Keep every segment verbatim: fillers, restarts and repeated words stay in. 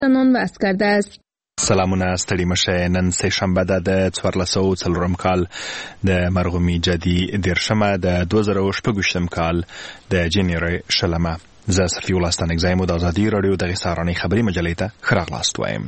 نان بس کرده است. سلامونه ستړي مشه. نن سه شنبه ده د څوارلس سوه څلورم کال د مرغومي جدي دیرشمه د دوه زره او شپږویشتم کال د جنوري شلمه. زه صفي الله ستانکزی د ازادي راډیو د سهارنۍ خبري مجلې ته ښه راغلاست وایم.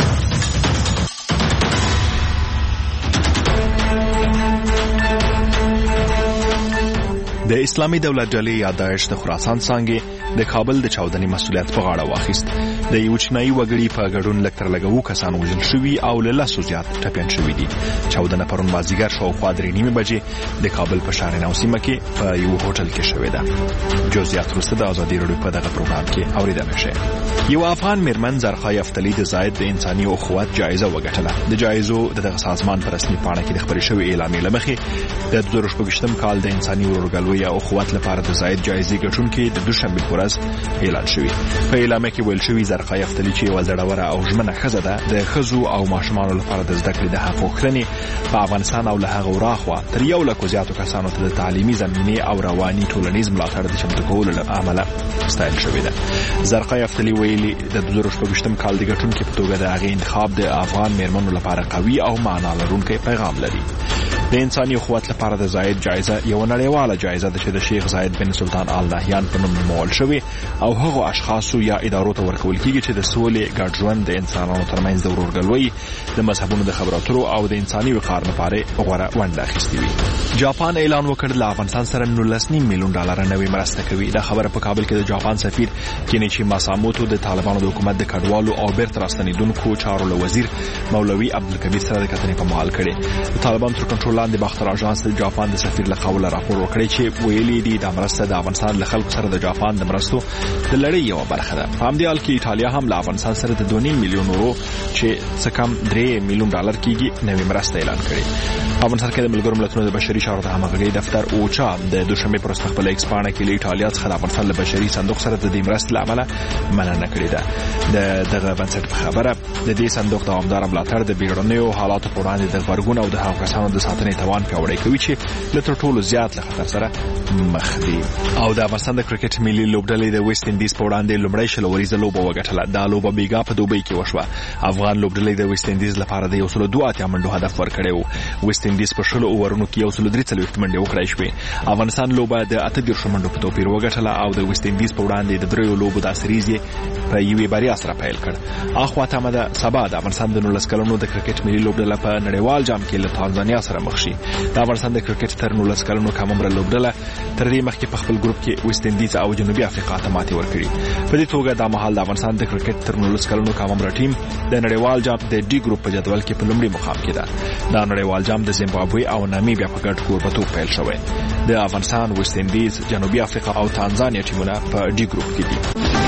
د اسلامي دولت ډلې یادایش د خراسان څانګې د کابل د چاودنې مسؤلیت په غاړه واخیست. د یو چینایي وګړي په ګډون لږ تر لږه اووه کسان وژل شوي او له لسو زیات ټپیان شوي دي. چاودنه پرون مازدیګر شاوخوا درې نیمې بجې د کابل په ښار نو سیمه کې په یو هوټل کې شوې ده. جزئیات وروسته د ازادي راډیو په دغه پروګرام کې اوریدل شي. یو افغان میرمن زرخای افتلی د زاید د انساني اخوت جایزه وګټله. د جایزو د دغه سازمان په رسمي پاڼه کې د خبرې شوې اعلامیې له مخې د دوه زره شپږویشتم کال د انساني ورورګلوۍ او اخوت لپاره د زاید جایزې ګټونکي د دوشنبې په ورځ اعلان شوی. په اعلامیه کې ویل شوی زرخای افتلی چې یوه زړوره او ژمنه ښځه ده د ښځو او ماشومانو لپاره د زده کړې د حقوق کړنې په افغانستان او له هغه وراخوا تر یو لکو زیاتو کسانو ته د تعلیمي زمینې او رواني ټولنیز ملاتړ د چمتو کولو له امله ستایل شوې ده. زرخای افتلی ویلي د دوه زره شپږویشتم کال د ګټونکي په توګه د هغې انتخاب د افغان میرمنو لپاره قوي او معنا لرونکی پیغام لري. د انساني اخوت لپاره د زاید جایزه یو نړیواله جایزه ده چې د شیخ زاید بن سلطان آل نهیان په نوم نومول شوې او هغو اشخاصو یا ادارو ته ورکول کیږي چې د سولې ګډ ژوند د انسانانو ترمنځ د ورورګلوۍ د مذهبونو د خبرو اترو او د انساني وقار لپاره غوره ونډه اخیستې وي. جاپان اعلان وکړ له افغانستان سره نولس نیم میلیون ډالر نوې مرسته کوي. دا خبره په کابل کې د جاپان سفیر کینیچی ماساموتو د طالبانو د حکومت د کډوالو او بیرته راستنیدونکو چارو له وزیر مولوي عبدالکبیر سره د کتنې په مهال کړي. د طالبانو تر کنټرول لاندې باختر اژانس د جاپان د سفیر له قوله راپور ورکړی چې ویلي دي د مرسته د افغانستان له خلکو سره د جاپان د مرستو د لړۍ یوه برخه ده. په همدې حال کې ایټالیا هم له افغانستان سره د دوه نیم میلیون یورو چې څه کم درې میلیون ډالر کېږي نوې مرسته اعلان کړې. په افغانستان کې د ملګرو ملتونو د بشري چارو د همغږۍ دفتر اوچا د دوشنبې پر ورځ په خپله ایکس پاڼه کې له ایټالیا څخه د افغانستان له بشري صندوق سره د دې مرستې له امله مننه کړې ده. د دغه بنسټ په خبره د دې صندوق دوامداره ملاتړ د بیړنیو حالاتو په وړاندې د غبرګون او د هغو کسانو د ساتنې توان پیاوړی کوي چې له تر ټولو زیات له خطر سره مخ دي. او د افغانستان د کرکټ ملي لوبډلې د ویسټ انډیز په وړاندې لومړی شل اوریزه لوبه وګټله. دا لوبه بیګا په دوبۍ کې وشوه. افغان لوبډلې د ویسټ انډیز لپاره د یو سل دوه اتیا منډو هدف ورکړی و. ویسټ انډیز په شلو اوورونو کې یو سل درې څلوېښت منډې وکړای شوې. افغانستان لوبه د اته دېرشو منډو په توپیر وګټله او د ویسټ انډیز په وړاندې د دریو لوبو دا سریز یې په یوې بریا سره پیل کړ. اخوا تمه ده سبا د افغانستان د نولس کلنو د کرکټ ملي لوبډله په نړیوال جام کې له تانزانیا سره مخ شي. د افغانستان د کرکټ تر نولس کلنو کاممره لوبډله تر دې مخکې په خپل ګروپ کې ویسټ انډیز او جنوبي افریقا ته ماتې ورکړي. په دې توګه دا مهال د افغانستان د کرکټ تر نولس کلنو کاممره ټیم د نړیوال جام د ډي ګروپ په جدول کې په لومړي مقام کې ده. دا نړیوال جام د زیمبابوې او نامیبیا په ګډ کوربتوب پیل شوی. د افغانستان، ویسټ انډیز، جنوبي افریقا او تانزانیا ټیمونه په ډي ګروپ کې دي.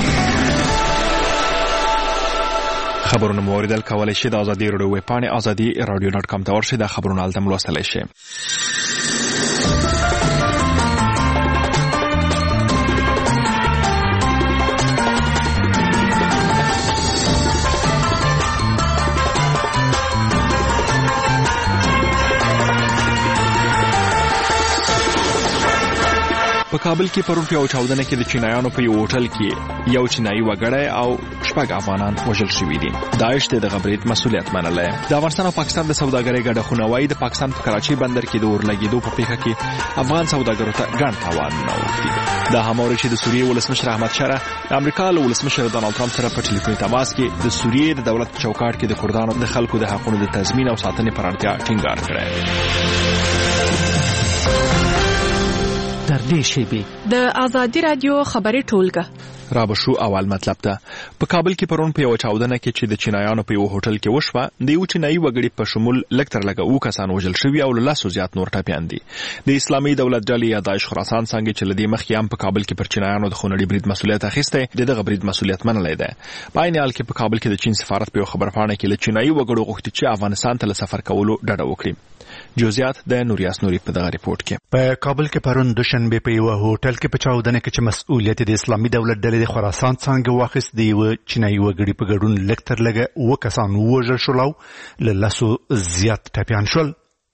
خبرونه مو اوریدل کولای شئ د ازادي راډیو ویب پاڼې ازادي راډیو ډاټ کام ته ورشئ. دا خبرونه هلته لوستلی شئ. په کابل کې پرون په یو چاودنه کې د چینایانو په یو هوټل کې یو چینایي وګړی او شپږ افغانان وژل شوي دي. داعش د دغه برید مسؤلیت منلی. د افغانستان او پاکستان د سوداګرۍ ګډه خونوایي د پاکستان په کراچۍ بندر کې د اورلګېدو په پیښه کې افغان سوداګرو ته ګڼ تاوانونه اوښتي. دا هماورې چې د سوریې ولسمشر احمد شاه د امریکا له ولسمشر ډانلډ ټرمپ سره په ټلیفوني تماس کې د سوریې د دولت په چوکاټ کې د کردانو د خلکو د حقونو د تضمین او ساتنې پر اړتیا ټینګار کړی. در دې شیبې د ازادي رادیو خبري ټولګه را بشو اول مطلب ده. په کابل کې پرون په یو چاودنه کې چې د چینایانو په یو هوټل کې وشوه د یو چینایي وګړي په شمول لږ تر لږه اووه کسان وژل شوي او له لسو زیات نور ټپیان دي. د اسلامي دولت ډلې یادایش خراسان څانګې چې له دې مخکې هم په کابل کې پر چینایانو د خونړي برید مسؤلیت اخیستی د دغه برید مسؤلیت منلی دی. په عین حال کې په کابل کې د چین سفارت په یو خبرپاڼه کې له چینایي وګړو غوښتي چې افغانستان ته له سفر کولو ډډه وکړي. جزئیات د نوریاس نوري په دغه ریپورت کې. په کابل کې پرون دوشنبه په یو هوټل کې په چاودنه کې چې مسؤلیت د اسلامي دولت ډلې د خراسان څنګه واخیست د یو چینایي وګړي په ګډون لکتر لګه و کسان وژل شول او له لسو زیات ټپیان شول.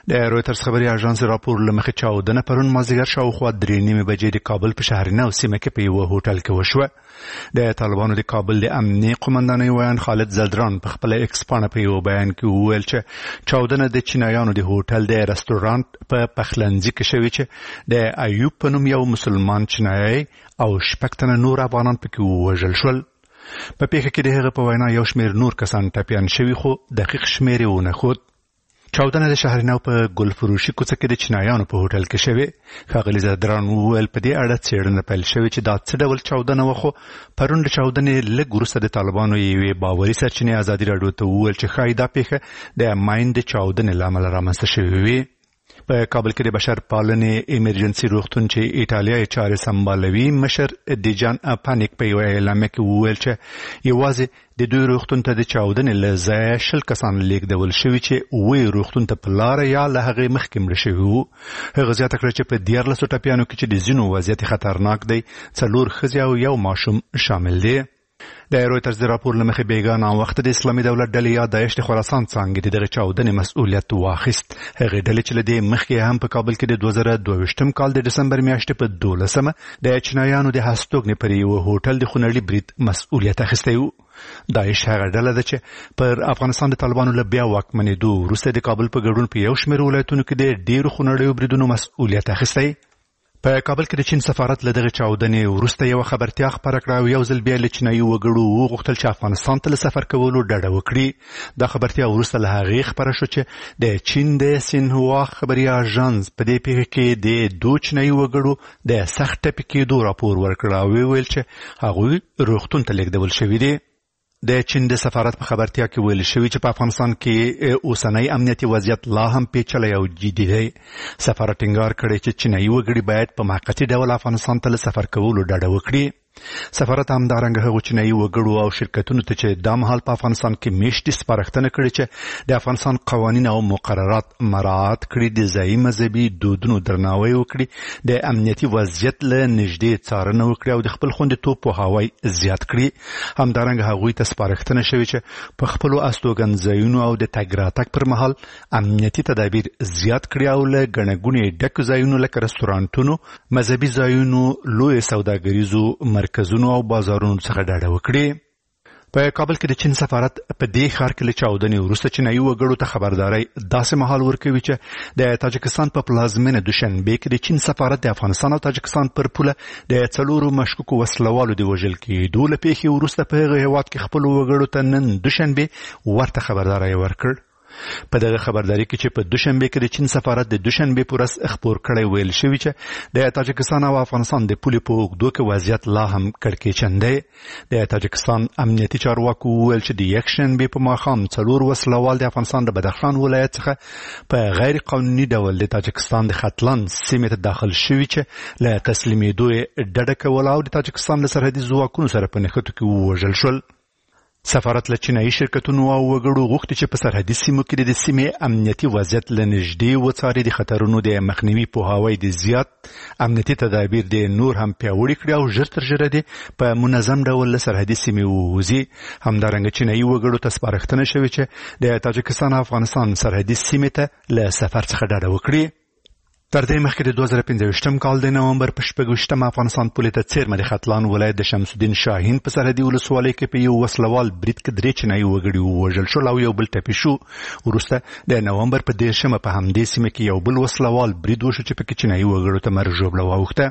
د رويټرز خبري اژانس راپور لمخه چاودنه پرون مازیګر شاوخوا درې نیمه بجې د کابل په شهرینه او سیمه کې په یو هوټل کې وشوه. د طالبانو د کابل د امنیي قومندانۍ ویان خالد زلدران په خپل ایکس پاڼه په یو بیان کې وویل چې چاودنه د چینایانو د هوټل د رستورانت په پخلنځي کې شوې چې د ایوب په نوم یو مسلمان چینایي او شپږ تنه نور افغانان پکې ووژل شول. په پیښه کې د هغه په وینا یو شمېر نور کسان ټپیان شوي خو دقیق شمېر یې ونه ښود. چاودنه د شهرینو په ګلفروشي کوڅه کې د چینایانو په هوټل کې شوې. ښاغلي زلدران وویل په دې اړه څېړنه پیل شوې چې دا څه ډول چاودنه وه، خو پرون د چاودنې لږ وروسته د طالبانو یوې باوري سرچینې ازادي راډیو ته وویل چې ښایي دا پیښه د ماین د چاودنې له امله رامنځته شوې وي. په کابل کې د بشر پالنې ایمرجنسي روغتون چې ایټالیا یې چارې سمبالوي مشر دیجان پانیک په یوه اعلامیه کې وویل چې یوازې د دوی روغتون ته د چاودنې له ځایه شل کسان لیږدول شوي چې اووه روغتون ته په لاره یا له هغې مخکې مړه شوي وو. هغه زیاته کړه چې په دیارلسو ټپیانو کې چې د ځینو وضعیت خطرناک دی څلور ښځې او یو ماشوم شامل دی. د رويټرز د راپور لمخې بیګا وخت د اسلامي دولت ډلې یا داعش د خراسان څانګې دغه چاودنې مسؤلیت واخیست. هغه ډلې چې لدې مخکې هم په کابل کې د دوه زره دوه ویشتم کال د دسمبر میاشتې په دولسمه د چینایانو د هستوګنې پر یو هوټل د خونړي برید مسؤلیت اخیستی و. داعش هغه ډله ده چې پر افغانستان د طالبانو له بیا واکمنېدو وروسته د کابل په ګډون په یو شمېر ولایتونو کې د ډېرو خونړیو بریدونو مسؤلیت اخیستی. په کابل کې د چین سفارت له دغه چاودنې وروسته یو خبرتیا خپره کړه او یو ځل بیا له چینایي وګړو وغوښتل چې افغانستان ته له سفر کولو ډډه وکړي. دا خبرتیا وروسته له هغې خپره شو چې د چین د سینهوا خبري اژانس په دې پیښه کې د دوه چینایي وګړو د سخت ټپي کېدو راپور ورکړ او ویل چې هغوی روغتون ته لیږدول شوي دي. د چین د سفارت په خبرتیا کې ویل شوی چې په افغانستان کې اوسنۍ امنیتي وضعیت لا هم پیچلی او جدي دی. سفارت ټینګار کړی چې چینایي وګړي باید په موقتي ډول افغانستان ته له سفر کولو ډډه وکړي. سفارت همدارنګه هغو چینایي وګړو او شرکتونو ته چې دا مهال په افغانستان کې میشتې سپارښتنه کړې چې د افغانستان قوانین او مقررات مراعات کړي، د ځایي مذهبي دودونو درناوی وکړي، د امنیتي وضعیت له نږدې څارنه وکړي او د خپل خوندیتوب پوهاوی زیات کړي. همدارنګه هغوی ته سپارښتنه شوې چې په خپلو استوګنځایونو او د تګ راتګ پر مهال امنیتي تدابیر زیات کړي او له ګڼه ګوڼې ډکو ځایونو لکه رستورانتونو، مذهبي ځایونو، لوی سوداګریزو مرکزونو او بازارونو څخه ډډه وکړي. په کابل کې د چین سفارت په دې ښار کې له چاودنې وروسته چینایي وګړو ته خبرداری داسې مهال ورکوي چې د تاجکستان په پلازمینه دوشنبه کې د چین سفارت د افغانستان او تاجکستان پر پوله د څلورو مشکوکو وسلوالو د وژل کېدو له پیښې وروسته په هغه هېواد کې خپلو وګړو ته نن دوشنبه ورته خبرداری ورکړ. په دغه خبرداري کې چې په دوشنبه کې د چین سفارت د دوشنبه په ورځ خبر کړی ویل شوی چې د تاجکستان او افغانستان د پولې په اوږدو کې وضعیت لا هم کړکېچن دی. د تاجکستان امنیتي چارواکو وویل چې د یکشنبې په ماښام څلور وسلوال د افغانستان د بدخشان ولایت څخه په غیر قانوني ډول د تاجکستان د ختلان سیمې ته داخل شوي چې له تسلیمېدو یې ډډه کوله او د تاجکستان له سرحدي ځواکونو سره په نښتو کې ووژل شول. سفارت له چینایي شرکتونو او وګړو غوښتي چې په سرحدي سیمو کې د سیمې امنیتي وضعیت له نږدې وڅاري، د خطرونو د مخنیوي پوهاوی د زیات امنیتي تدابیر د نور هم پیاوړي کړي او ژر تر ژره د په منظم ډول له سرحدي سیمې ووځي. همدارنګه چینایي وګړو ته سپارښتنه شوې چې د تاجکستان او افغانستان سرحدي سیمې ته له سفر څخه ډډه وکړي. تر دې مخکې د دوه زره پنځه ویشتم کال د نومبر په شپږ ویشتم افغانستان پولې ته څیرمه د ختلان ولایت د شمس الدین شاهین په سرحدي ولسوالۍ کې په یو وسلوال برید کې درې چینایي وګړي ووژل شول او یو بل ټپي شو. وروسته د نومبر په دېرشمه په همدې سیمه کې یو بل وسلوال برید وشو چې پکې چینایي وګړو ته مرګ ژوبله واوښته.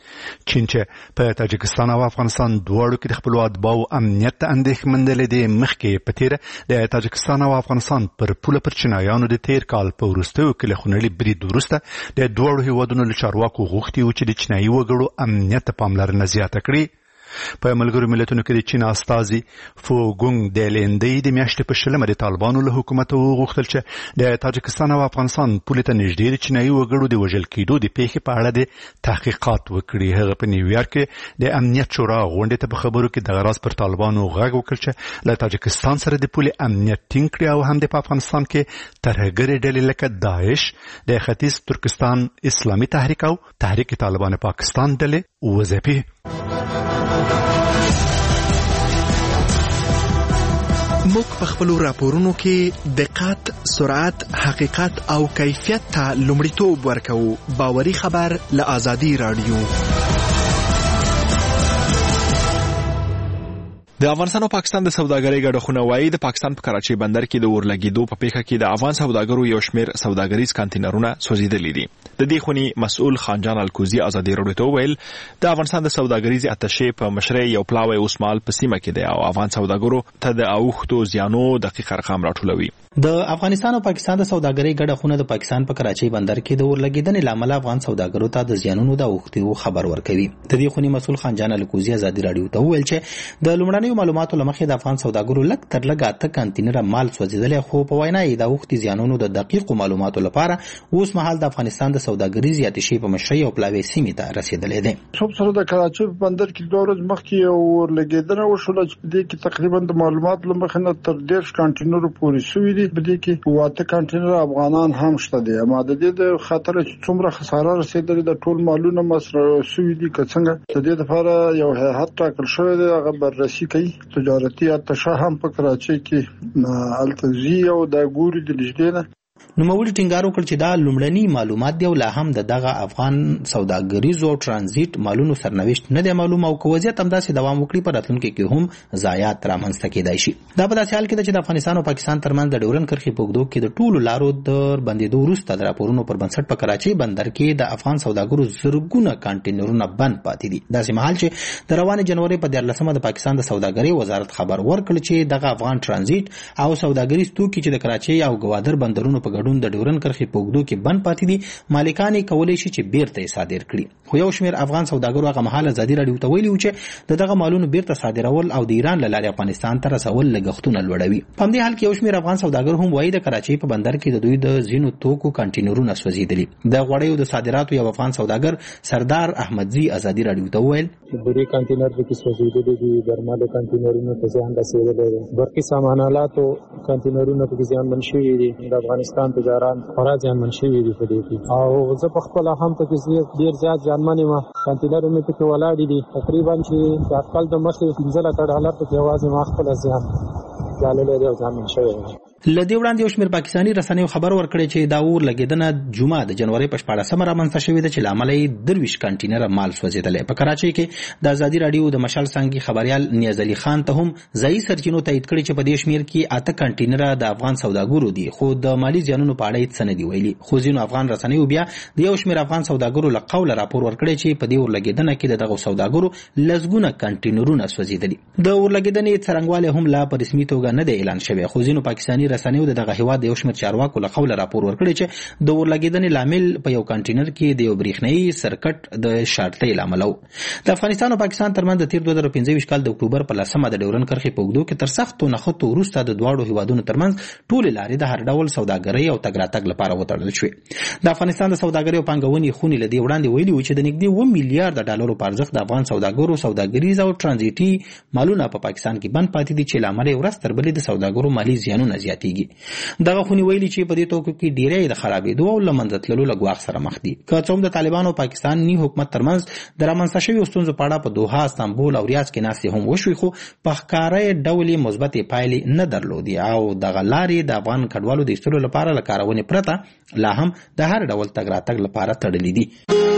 چین چې په تاجکستان او افغانستان دواړو کې د خپلو اتباعو امنیت ته اندېښمن دی، د مخکې په تیره د تاجکستان او افغانستان پر پوله پر چینایانو د تیر کال په وروستیو کې له خونړي برید وروسته د دواړو هېوادونو له چارواکو غوښتي وو چې د چینایي وګړو امنیت ته پاملرنه زیاته کړي. په ملګرو ملتونو کې د چین استازي فو ګونګ د لیندۍ د میاشتې په شلمه د طالبانو له حکومت وغوښتل چې د تاجکستان او افغانستان پولې ته نږدې د چینایي وګړو د وژل کېدو د پیښې په اړه د تحقیقات وکړي. هغه په نیویارک کې د امنیت شورا غونډې ته په خبرو کې دغه راز پر طالبانو غږ وکړ چې له تاجکستان سره د پولې امنیت ټینګ کړي او هم د په افغانستان کې ترهګرې ډلې لکه داعش، د ختیځ ترکستان اسلامي تحریک او تحریک طالبان پاکستان ډلې وځپي. موږ په خپل راپورونو کې دقت، سرعت، حقیقت او کیفیت ته لومړیتوب ورکوو. باوري خبر له آزادي رادیو. د افغانستان او پاکستان د سوداګرۍ ګډښونه وايي د پاکستان په کراچۍ بندر کې د اورلګیدو په پیښه کې د افغان سوداګرو یو شمېر سوداګریز کانټینرونه سوځېدلي دي. د دې خوني مسؤل خانجان الکوزي آزادي رادیو ته ویل د افغانستان د سوداګریز اتشې په مشرۍ یو پلاوی اوسمال په سیمه کې دی او افغان سوداګرو ته د اوښتو زیانو دقیق ارقام راټولوي. د افغانستان او پاکستان د سوداګرۍ ګډښونه د پاکستان په کراچۍ بندر کې د اورلګیدنې لامل افغان سوداګرو ته د زیانونو د اوښتو خبر ورکوي. د دې خوني مسؤل خانجان الکوزي آزادي رادیو ته ویل چې د لومړنیو معلوماتو لمخې د افغان سوداګرو لږ تر لږه اته کانټینره مال سوځېدلی، خو په وینا یې د اوښتې زیانونو د دقیقو معلوماتو لپاره اوس مهال د افغانستان د سوداګریز اتشې په مشرۍ او پلاوی سیمې ته رسېدلی دی. صبح سره د کراچۍ په بندر کې دوه ورځې مخکې یو اورلګیدنه وشوله چې په دې کې تقریبا د معلوماتو لمخې نه تر دېرش کانټینرو پورې سوي دي. په دې کې واته کانټینر افغانان هم شته دي. اما د دې د خطر چې څومره خساره رسېدلې د ټول مالونه مصرف شوي دي که څنګه، د دې لپاره یو هیئت ټاکل شوی دی، هغه بررسي کوي. تجارتي اتشه هم په کراچۍ کې التزي او د ګوري د لجدې نوموړي ټینګار وکړ چې دا لومړني معلومات دی او لا هم د دغه افغان سوداګریزو او ترانزیت مالونو سرنوشت نه دی معلوم او که وضعیت همداسې دوام وکړي په راتلونکي کې هم ضایعات رامنځته کیدای شي. دا په داسې حال کې ده چې د افغانستان او پاکستان ترمنځ د ډیورنډ کرښې په اوږدو کې د ټولو لارو د بندېدو وروسته د راپورونو پر بنسټ په کراچۍ بندر کې د افغان سوداګرو زرګونه کانټینرونه بند پاتې دي. داسې مهال چې د روانې جنوري په دیارلسمه د پاکستان د سوداګرۍ وزارت خبر ورکړ چې دغه افغان ترانزیت او سوداګریز توکي چې د کراچۍ او ګوادر بندرونو په ګډون د ډیورنډ کرښې په اوږدو کې بند پاتې دي، مالکان یې کولی شي چې بیرته یې صادر کړي. خو یو شمېر افغان سوداګرو هغه مهال ازادي راډیو ته ویلي و چې د دغه مالونو بیرته صادرول او د ایران له لارې افغانستان ته رسول لګښتونه لوړوي. په همدې حال کې یو شمېر افغان سوداګر هم وایي د کراچۍ په بندر کې د دوی د ځینو توکو کانټینرونه سوځېدلي. د غوړیو د صادراتو یو افغان سوداګر سردار احمدزي ازادي راډیو ته وویل چې بری کانټینر پکې سوځېدلي دي، درملو کانټینرونه په زیان رسېدلی دی، برقي سامانالاتو کانټینرونه پکې زیانمن شوي دي، د افغانستان تجاران خورا زیانمن شوي دي په دې کې. او زه په خپله هم پکې ډېر زیات زیانمن یم. کانټینر مې پکې ولاړې دي، تقریبا چې د اټکل د مخې پنځه لکه ډالر پکې یوازې ما خپله زیان ګاللی دی او زیانمن شوی دی. له دې وړاندې یو شمېر پاکستاني رسنیو خبر ورکړی چې دا اورلګیدنه جمعه د جنوري په شپاړسمه رامنځته شوې ده چې له امله یې درویشت کانټینره مال سوځېدلی. په کراچۍ کې د ازادي راډیو د مشال څانګې خبریال نیاز علي خان ته هم ځایي سرچینو تایید کړي چې په دې شمېر کې اته کانټینره د افغان سوداګرو دي، خو د مالي زیانونو په اړه هېڅ څه نه دي ویلي. خو ځینو افغان رسنیو بیا د یو شمېر افغان سوداګرو له قوله راپور ورکړی چې په دې اورلګیدنه کې د دغو سوداګرو لسګونه کانټینرونه سوځېدلي. د اورلګیدنې څرنګوالی هم لا په رسمي توګه نه دی اعلان شوی، خو ځینو پاکستاني رسنیو د دغه د یو شمېر چارواکو له قوله راپور ورکړی چې د اورلګیدنې لامل په یو کانټینر کې د یو بریښنایي سرکټ د شارټۍ لامل و. د افغانستان او پاکستان ترمنځ د تیر دوه زره پنځه ویشت کال د اکتوبر په لسمه د ډیورنډ کرښې په اوږدو کې تر سختو نښتو وروسته د دواړو هیوادونو ترمنځ ټولې لارې د هر ډول سوداګرۍ او تګ راتګ لپاره وتړل شوې. د افغانستان د سوداګرۍ او پانګونې خونې له دې وړاندې ویلي وو چې د نږدې اووه میلیارډ ډالرو په ارزښت د افغان سوداګرو سوداګریز او ترانزیټي مالونه په پاکستان کې بند پاتې دي چې له امله یې ورځ تر بلې د سوداګرو مالي زیانونه زیاتېږي. دغه خونې ویلي چې په دې توکو کې ډیری د خرابېدو او له منځه تللو له ګواښ سره مخ دي. که څه هم د طالبانو او پاکستاني حکومت ترمنځ د رامنځته شویو ستونزو په اړه په دوحه، استانبول او ریاض کې ناستې هم وشوې، خو په ښکاره ډول یې مثبتې پایلې نه درلودې او دغه لارې د افغان کډوالو د ایستلو لپاره له کارونې پرته لا هم د هر ډول تګ راتګ لپاره تړلې دي.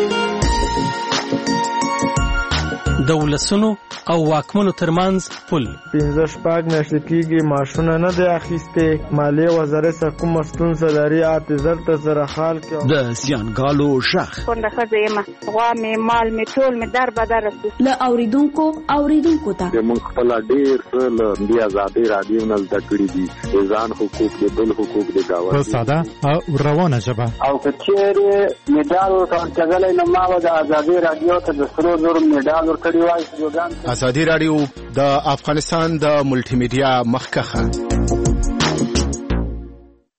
د ولسونو او واکمنو ترمنځ پل پنځه شپږ میاشتې کېږي معاشونه نه دی اخیستې، مالیې وزارت څخه کومه ستونزه لري اته زر ته زره حال کې د زیانګالو غږ کونډه ښځه یم، غوا مې مال مې ټول مې در بدره سو. له اوریدونکو اوریدونکو ته موږ خپله ډېر څه له دې ازادۍ راډیو نه زده کړي دي، د ځان حقوق د بل حقوق د ګاونډي په ساده او روانه ژبه. او که چېرې مډال ورته ورکېدلی نو ما به د ازادۍ راډیو ته د سرو زرو مډال ورکړی وای. ازادي راډیو د افغانستان د ملټي میډیا مخکخه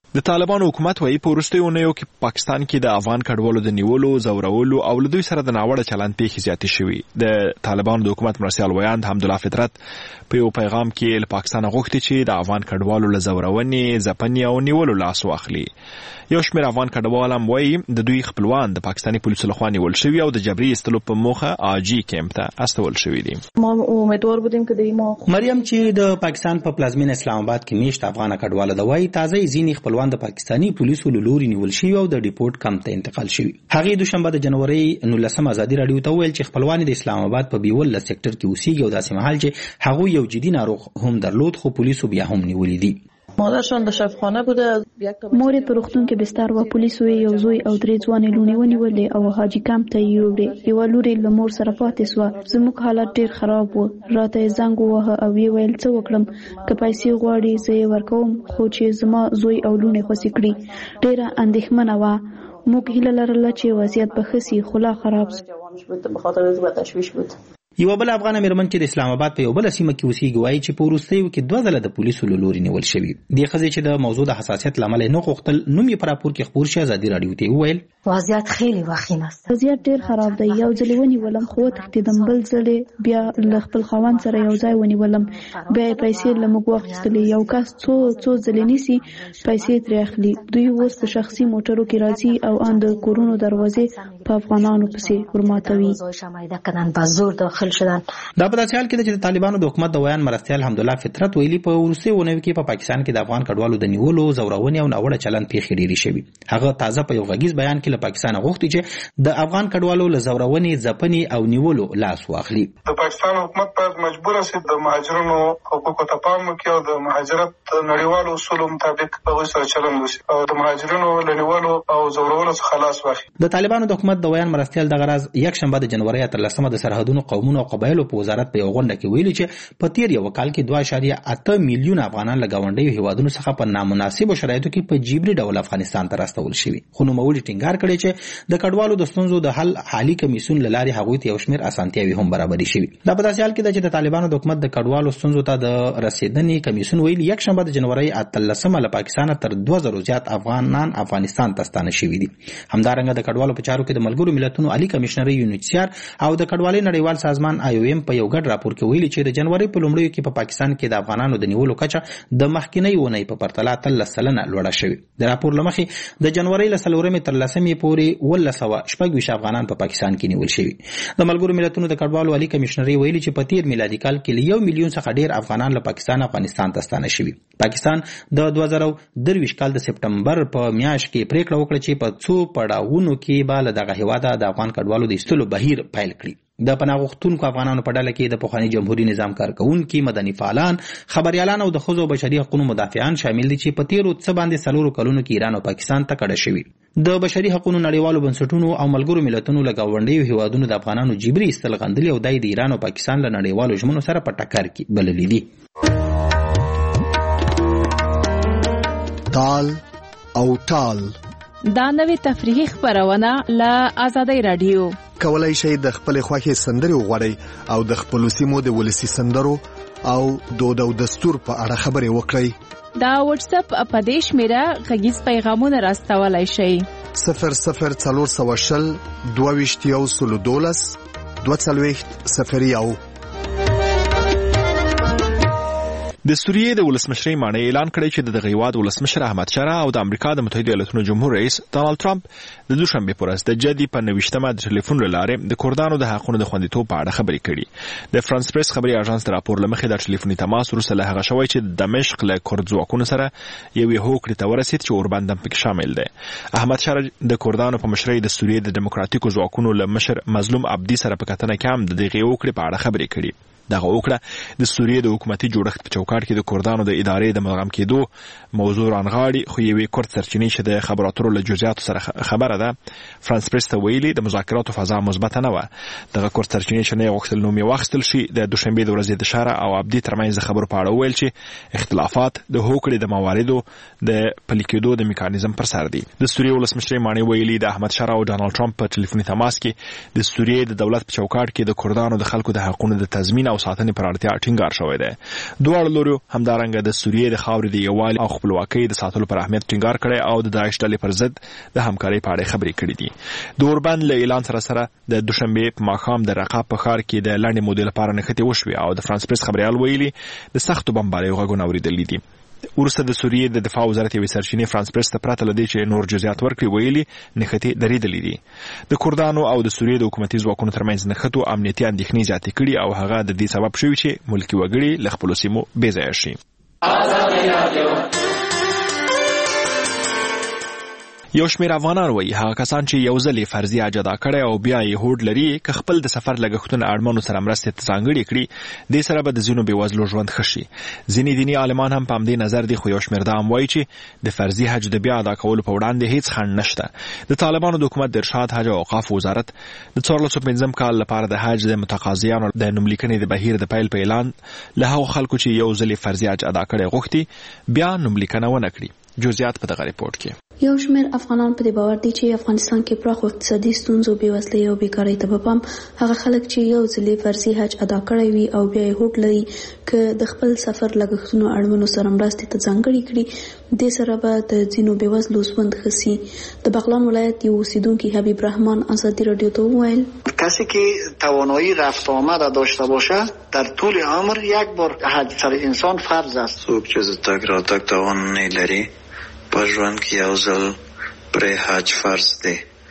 د طالبانو حکومت وايي په وروستیو اونیو کې پاکستان کې د افغان کډوالو د نیولو، زورولو او له دوی سره د ناوړه چلند پیښې زیاتې شوې. د طالبانو د حکومت مرستیال ویاند حمدالله فطرت په یو پیغام کې له پاکستان غوښتي چې د افغان کډوالو له زورونې، ځپنې او نیولو لاس واخلي. یو شمېر افغان کډوال هم وايي د دوی خپلوان د پاکستاني پولیسو لخوا نیول شوي او د جبري ایستلو په موخه آجي کیمپ ته استول شوي دي. ما امیدوار بودیم که دوی ما مریم چې د پاکستان په پلازمین اسلام آباد کې میشت افغان کډوال د وای تازه ځینی خپلوان د پاکستاني پولیسو لوري نیول شوي او د ډیپورت کمپ ته انتقال شوي. هغه دوشنبه د جنوري نولسم ازادي رادیو ته ویل چې خپلوان د اسلام آباد په بیول سېکټر کې اوسېږي او داسې مهال چې هغه یو جدي ناروغ هم درلود خو پولیسو بیا هم نیولې دي. مادرشان د شفاخانه بوده، مور په روغتون کې بستر و، پولیسو یو زوی او درې ځوانې لونې ونیولې او حاجی کمپ ته یې وړې. یوه لور یې له مور سره پاتې سوه. زموږ حالت ډېر خراب و. راته یې زنګ وواهه او ویې ویل څه وکړم، که پیسې غواړي زه یې ورکوم، خو چې زما زوی او لونې خوسې کړي. ډېره اندېښمنه وه. موږ هیله لرله چې وضعیت به ښه سي، خو لا خراب سو. یو بل افغان میرمن چې د اسلام آباد په یو بل سیمه کې اوسېږي وایي چې په وروستیو کې دوه ځله د پولیسو له لوري نیول شوي. دې ښځې چې د موضوع د حساسیت له امله نه غوښتل نوم یې په راپور کې خپور شي ازادي راډیو ته وویل وضعیت خیلی وخیم است. وضعیت ډېر خراب دی. یو ځل ونیولم خو وتښتېدم، بل ځل بیا له خپل خاوند سره یو ځای ونیولم، بیا یې پیسې له موږ واخیستلې. یو کس څو څو ځلې نیسي پیسې ترې اخلي. دوی اوس په شخصي موټرو کې راځي او ان د کورونو دروازې په افغانانو پسې ورماتوي. دا په داسې حال کې چې د طالبانو د حکومت د ویان مرستیال حمدالله فطرت ویلي په وروستیو اونیو کې په پاکستان کې د افغان کډوالو د نیولو، زورونې او ناوړه چلند پیښې ډېرې شوي. هغه تازه په یو غږیز بیان کې له پاکستان غوښتي چې د افغان کډوالو له زورونې، ځپنې او نیولو لاس واخلي. د پاکستان حکومت باید مجبور شي د مهاجرینو حقوقو ته پام وکړي او د مهاجرت نړیوالو اصولو مطابق هغوی سره چلند وشي او د مهاجرینو له نیولو او زورولو څخه خلاص واخلي. د طالبانو د حکومت د ویان مرستیال دغه راز یکشنبه د جنوري اتلسمه د سرحدونو، قومونو او قبایلو په وزارت په یو غونډه کې ویلي چې په تیر یو کال کې دوه اعشاریه اته میلیون افغانان له ګاونډیو هیوادونو څخه په نامناسبو شرایطو کې په جبري ډول افغانستان ته راستول شوي. خو نوموړي ټینګار کړی چې د کډوالو د ستونزو د حل حالي کمیسیون له لارې هغوی ته یو شمېر اسانتیاوې هم برابرې شوي. دا په داسې حال کې ده چې د طالبانو د حکومت د کډوالو ستونزو ته د رسېدنې کمیسیون ویلي یکشنبه د جنوري اتلسمه له پاکستانه تر دوه زرو زیات افغانان افغانستان ته ستانه شوي دي. همدارنګه د کډوالو په چارو کې د ملګرو ملتونو عالی کمشنر یونیسیار او د کډوالۍ نړیوال سازمان آی او ایم په یو ګډ راپور کې ویلي چې د جنوري په لومړیو کې په پا پاکستان کې د افغانانو د نیولو کچه د مخکینی اونۍ په پرتله اتلس سلنه لوړه شوې. د راپور له مخې د جنوري له څلورمې تر لسمې پورې اوولس سوه شپږ ویشت افغانان په پاکستان کې نیول شوي. د ملګرو ملتونو د کډوالو عالی کمشنري ویلي چې په تیر میلادي کال کې له یو میلیون څخه ډیر افغانان له پاکستان افغانستان ته ستانه شوي. پاکستان د دوه زره درویشت کال د سپټمبر په میاشت کې پریکړه وکړه چې په څو پړاوونو کې به له دغه هیواده د افغان کډوالو د ایستلو بهیر پیل کړي. د پناه غوښتونکو افغانانو په ډله کې د پخواني جمهوریت نظام کارکونکي، مدني فعالان، خبريالان او د ښځو او بشري حقوقو مدافعان شامل دي چې په تیرو څه باندې څلورو کلونو کې ایران او پاکستان ته کډه شوي. د بشري حقوقو نړیوالو بنسټونو او ملګرو ملتونو له ګاونډیو هیوادونو د افغانانو جبري ایستل غندلي او د ایران او پاکستان له نړیوالو ژمنو سره په ټکر کې بللي دي. تال او تال دا نوې تفریحي خبرونه له آزادۍ رادیو. کولای شئ د خپل خوښي سندري وغوړئ او د خپل سیمو د ولسی سندرو او دود او دستور په اړه خبرې وکړئ. دا واتس اپ په دې شمیره غږیز پیغامونه راستولای شئ. صفر صفر څلور سوه شل دوه ویشت یو سلو دولس دوه څلوېښت صفر یو. د سوریې د ولسمشرۍ ماڼۍ اعلان کړی چې د دغه هیواد ولسمشر احمد شاه او د امریکا د متحده ایالاتونو جمهور رئیس ډانلډ ټرمپ د دوشنبه پر ورځ د جدي په نوښتمه د ټلیفون لاره د کردانو د حقونو د خوندیتوب په اړه خبرې کړي. د فرانس پریس خبري اژانس د راپور لمخې د ټلیفوني تماس وروسته له هغه شوی چې د دمشق له کورد ځواکونو سره یو هوکړې ته ورسید چې اوربند هم پکې شامل دی. احمد شاه د کردانو په مشرۍ د سوریې د دیموکراتیکو ځواکونو له مشر مظلوم عبدي سره په کتنه کې هم د دغه هوکړې په اړه خبرې کړي. دغه وکړه د سوریې د حکومتي جوړښت په چوکاټ کې د کردانو د ادارې د ملغم کېدو موضوع رانغاړي، خو یوې کورد سرچینې چې د خبراتو له جزئیاتو سره خبره ده فرانس پریس ته ویلي د مذاکراتو فضا مثبت نه و. دغه کورد سرچینې چې نه غوښتل نوم یې واخیستل شي د دوشنبه د ورځې د شاره او عبدي ترمنځ د خبرو په اړه ویل چې اختلافات د هوکړې د مواردو د پلي کېدو د میکانیزم پر سر دي. د سوریې ولسمشر ماڼۍ ویلي د احمد شاه او ډانلډ ټرمپ په ټلیفوني تماس کې د سوریې د دولت په چوکاټ کې د کردانو د خلکو د حقوقو د تضمین او او ساتنې پر اړتیا ټینګار شوی دی. دواړو لورو همدارنګه د سوریې د خاورې د یووالي او خپلواکۍ د ساتلو پر اهمیت ټینګار کړی او د داعش ډلې پر ضد د همکارۍ په اړه خبرې کړې دي. د اوربند له اعلان سره سره د دوشنبه په ماښام د رقاب په ښار کې د لنډې مودې لپاره نښتې وشوې او د فرانس پریس خبريال ویلي د سختو بمباریو غږونه اورېدلي دي. وروسته د سوریې د دفاع وزارت یوې سرچینې فرانس پریس ته پرته له دې چې نور جزئیات ورکړي ویلي نښتې درېدلې دي. د کردانو او د سوریې د حکومتي ځواکونو ترمنځ نښتو امنیتي اندېښنې زیاتې کړي او هغه د دې سبب شوي چې ملکي وګړي له خپلو سیمو بېځایه شي. یو شمېر افغانان وایي هغه کسان چې یو ځل یې فرضي حج ادا کړی او بیا یې هوډ لري که خپل د سفر لګښتونه اړمنو سره مرستې ته ځانګړې کړي دې سره به د ځینو بېوزلو ژوند ښه شي. ځینې دیني عالمان هم په همدې نظر دي خو یو شمېر دا هم وایي چې د فرضي حج د بیا ادا کولو په وړاندې هیڅ خنډ نشته. د طالبانو د حکومت د ارشاد حج او اوقاف وزارت د څوارلس سوه پنځم کال لپاره د حج د متقاضیانو د نوملیکنې د بهیر د پیل په اعلان له هغو خلکو چې یو ځل یې فرضي حج ادا کړی غوښتي بیا نوملیکنه ونه کړي. جزئیات په دغه ریپورت کې. یو شمېر افغانان په دې باور دي چې افغانستان کې پراخو اقتصادي ستونزو، بېوزلۍ او بیکارۍ ته به پام هغه خلک چې یو ځل یې فرضي حج ادا کړی وي او بیا یې هوډ لري که د خپل سفر لګښتونو اړمنو سره مرستې ته ځانګړې کړي دې سره به د ځینو بېوزلو ژوند ښه سي. د بغلان ولایت یو اوسیدونکي حبیب رحمان ازادي راډیو ته وویل کسی که توانایی رفت آمد داشته باشه در طول عمر یک بار حج سر انسان فرض است. څوک چې د تګ راتګ توان نه لري په ژوند کې یو ځل پرې حج فرض دی.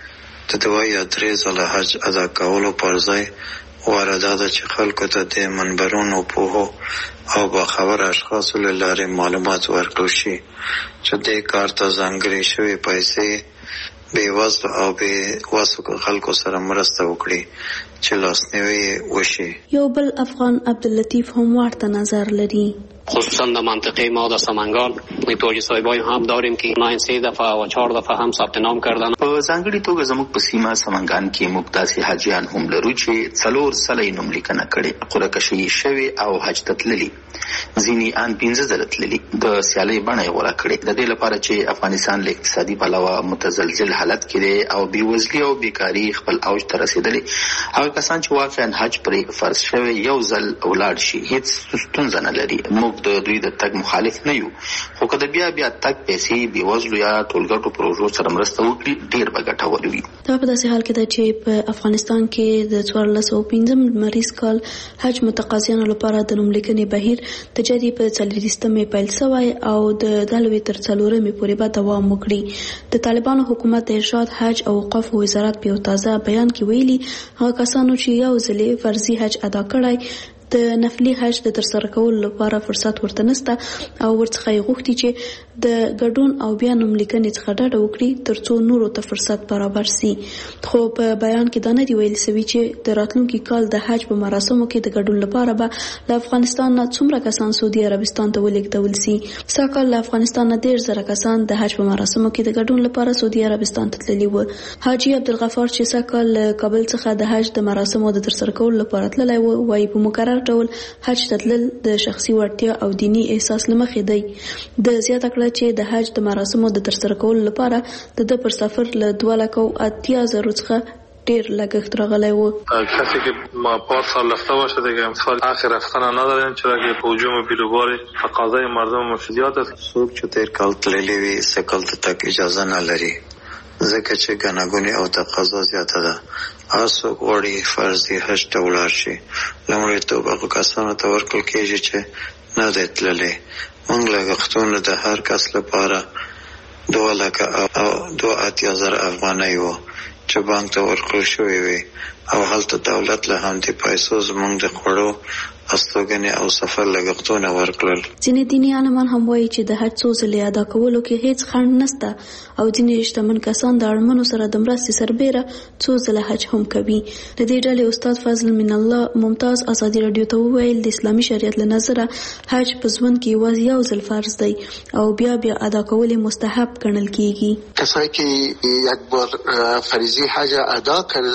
د دوه یا درې ځله حج ادا کولو پر ځای غوره دا ده چې خلکو ته د منبرونو پوهو او باخبره اشخاصو له لارې معلومات ورکړل شي چې دې کار ته ځانګړې شوې پیسې بېوزلو او بېوسو خلکو سره مرسته وکړي چې لاسنیوی وشي. یو بل افغان عبداللطیف هم ورته نظر لري. خصوصا در منطقه ما در سمنگان توجه صاحبای هم داریم که نه سه دفعه و چهار دفعه هم ثبت نام کردن. په ځانګړي توګه زموږ په سیمه سمنگان کې موږ داسې حاجیان هم لرو چې څلور ځله یې نوملیکنه کړې، قرعه کشي شوې او حج ته تللي، ځینې ان پنځه ځله تللي. د سیالۍ بڼه یې غوره کړې د دې لپاره چې افغانستان له اقتصادي پلوه متزلزل حالت کې دی او بېوزلي او بیکاري خپل اوج ته رسېدلې. هغه کسان چې واقعا حج پرې فرض شوی یو ځل ولاړ شي هیڅ ستونزه نه لري. موږ د دوی د تګ مخالف نه یو، خو که د بیا بیا تګ پیسې بېوزلو یا ټولګټو پروژو سره مرسته وکړي ډېر به ګټور وي. دا په داسې حال کې ده چې په افغانستان کې د څوارلس سوه پنځم لمریز کال حج متقاضیانو لپاره د نوملیکنې بهیر د جدي په څلوېښتمې پیل شوی او د دلوي تر څلورمې پورې به دوام وکړي. د طالبانو حکومت د ارشاد حج او اوقاف وزارت په یو تازه بیان کې ویلي هغه کسانو چې یو ځل فرضي حج ادا کړی د نفلي حج د ترسره کولو لپاره فرصت ورته نشته او ورڅخه یې غوښتي چې د ګډون او بیا نوملیکنې څخه ډډه وکړي ترڅو نورو ته فرصت برابر سي. خو په بیان کې دا نه دی ویل سوي چې د راتلونکي کال د حج په مراسمو کې د ګډون لپاره به له افغانستان نه څومره کسان سعودي عربستان ته ولېږدول سي. سږکال له افغانستان نه ډېر زره کسان د حج په مراسمو کې د ګډون لپاره سعودي عربستان ته تللي وو. حاجي عبدالغفار چې سږکال له کابل څخه د حج د مراسمو د ترسره کولو لپاره تللی و وایي په مقرر ډول حج ته تلل د شخصي وړتیا او دینی احساس له مخې دی. د زیاته کړه چې د حج د مراسمو د ترسره کولو لپاره د ده پر سفر له دوه لکه او اتیا زرو څخه ډېر لګښت راغلی و. کسی که ما پارسال رفته باشه دیگه امسال آخر رفتن نداریم چرا که په هجوم بیروبار تقاضای مردم مشروعیت است. څوک چې تیر کال تللی وي سږ کال ته تګ اجازه نه لري ځکه چې ګڼهګونې او تقاضا زیاته ده. هغه څوک غواړي فرضي حج ته ولاړ شي لومړیتوب هغو کسانو ته ورکړل کېږي چې نه دی تللی. موږ لګښتونه د هر کس لپاره دوه لکه او دوه اتیا زره افغانۍ وو چې بانک ته ورکړل شوي وي او هلته دولت له همدې پیسو زموږ د خوړو استوګنې او سفر لګښتونه ورکړل. ځینې دیني عالمان هم وایي چې د حج څو ځلې ادا کولو کې هیڅ خنډ نشته او ځینې شتمن کسان د اړمنو سره د مرستې سربیره څو ځله حج هم کوي. د دې ډلې استاد فضل من الله ممتاز ازادي راډیو ته وویل د اسلامي شریعت له نظره حج په ژوند کې یوازې یو ځل فرض دی او بیا بیا ادا کول یې مستحب ګڼل کیږي. کسایی که یک بار فریضه حج ادا کردن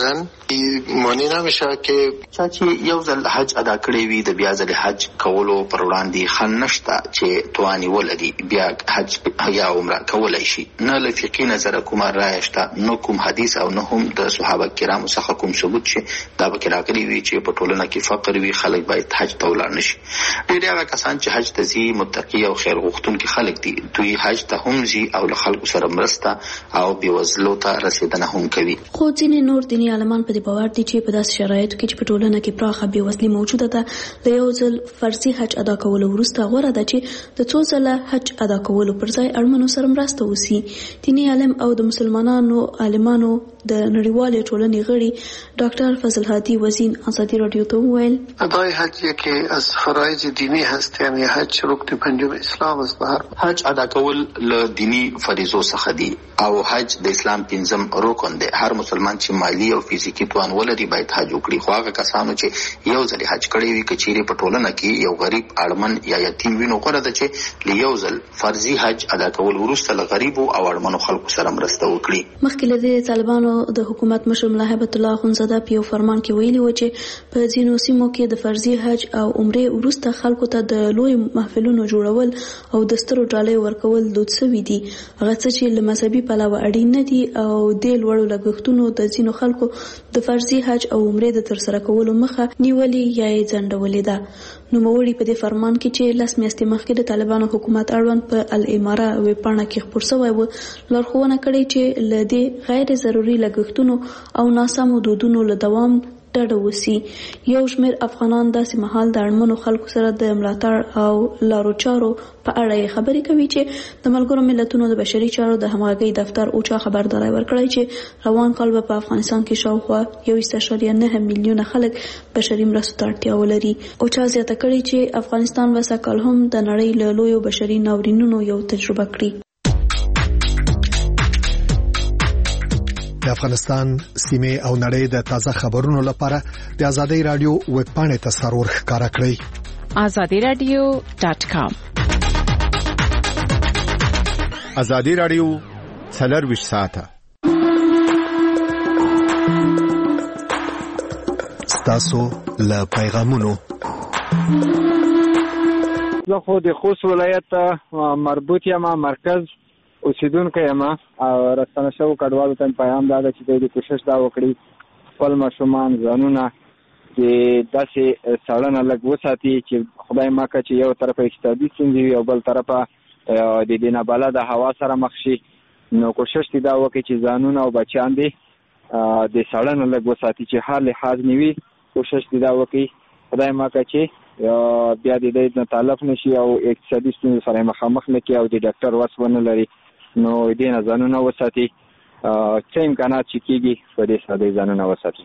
معنی نمیشه که چا چې یو ځل حج ادا کړی وي د بیا ځل حج کولو پر وړاندې خن نشته چې توانی ولدي بیا حج یا عمره کولای شي. نه له فقهي نظره کومه رایه شته، نه کوم حدیث او نه هم د صحابه کرامو څخه کوم ثبوت چې دا به راغلي وي چې په ټولنه کې فقر وي خلک باید حج ته ولاړ نشي. ډېر هغه کسان چې حج ته ځي متقي او خیر غوښتونکي خلک دي، دوی حج ته هم ځي او له خلکو سره مرسته او بېوزلو ته رسېدنه هم کوي. خو ځینې نور دیني عالمان په دې باور دي چې په داسې شرایطو کې چې په ټولنه کې پراخه بېوزلي موجوده ده، د یو ځل فرضي حج ادا کولو وروسته غوره ده چې د څو ځله حج ادا کولو پر ځای اړمنو سره مرسته وسي. دیني عالم او د مسلمانانو عالمانو د نړیوالې ټولنې غړي ډاکټر فضل هادي وزین ازادي رادیو ته وویل ادای حج یکی از فرایض دینی هست، یعنی حج رکن پنجم اسلام است. حج ادا کول له دینی فریضو څخه دي او حج د اسلام پنځم رکن دی. هر مسلمان چې مالی او فزیکی توان ولري باید حج وکړي. خو هغه کسانو چې یو ځل حج کړی وي کچېرې په ټولنه کې یو غریب اړمن یا یتیم وي نو غوره ده چې له یو ځل فرضي حج ادا کول وروسته له غریبو او اړمنو خلکو سره مرسته وکړي. مخکې له دې طالبانو د حکومت مشر ملا هیبت الله اخونزاده په یو فرمان کې ویلي و چې په ځینو سیمو کې د فرضي حج او عمرې وروسته خلکو ته د لوی محفلونو جوړول او د سترو ډالۍ ورکول دود شوي دي، هغه څه چې له مذهبي پلوه اړین نه دي او د لوړو لګښتونو د ځینو خلکو د فرضي حج او عمرې د ترسره کولو مخه نیولې یا یې ځنډولې ده. نوموړي په دې فرمان کې چې لس میاشتې مخکې د طالبانو حکومت اړوند په الاماره ویبپاڼه کې خپور شوی و لارښوونه کړې چې له دې غیر ضروري لګښتونو او ناسمو دودونو له دوام ډډه وسی. یو شمېر افغانان داسې مهال د اړمنو خلکو سره د ملاتړ او لارو چارو په اړه خبرې کوي چې د ملګرو ملتونو د بشري چارو د همغږۍ دفتر اوچا خبرداری ورکړی چې روان کال به په افغانستان کې شاوخوا یو اعشاریه نه میلیونه خلک بشري مرستو ته اړتیا ولري. اوچا زیاته کړې چې افغانستان به سږکال هم د نړۍ له لویو بشري ناورینونو یو تجربه کړي. د افغانستان سیمه او نړۍ د تازه خبرونو لپاره د آزادۍ رادیو ویب پاڼې ته سرور ښکارا کړئ آزادي رادیو ډاټ کام. آزادي رادیو څلرویشت ساعته ستاسو له پیغامونو. زه خو د خوست ولایت مربوط یم، مرکز اوسیدونکی یم او رسنه شوو کډوالو ته پیغام دا ده چې دوی د کوشش دا وکړي خپل ماشومان ځانونه د داسې څارنه لږ وساتي چې خدای ماکه چې یو طرفه اقتصادي ستونزې وي او بل طرفه د دې نابلده هوا سره مخ شي، نو کوشش دې دا وکړي چې ځانونه او بچیان دې د څارنه لږ وساتي چې هر لحاظ نه وي. کوشش دې دا وکړي خدای ماکه چې بیا د دې نه تلف نشي او اقتصادي ستونزې سره مخامخ نه کړي او د ډاکټر وس ونه لري، نو دې نه ځانونه وساتي. څه امکانات چې کېږي په دې سره دې ځانونه وساتي.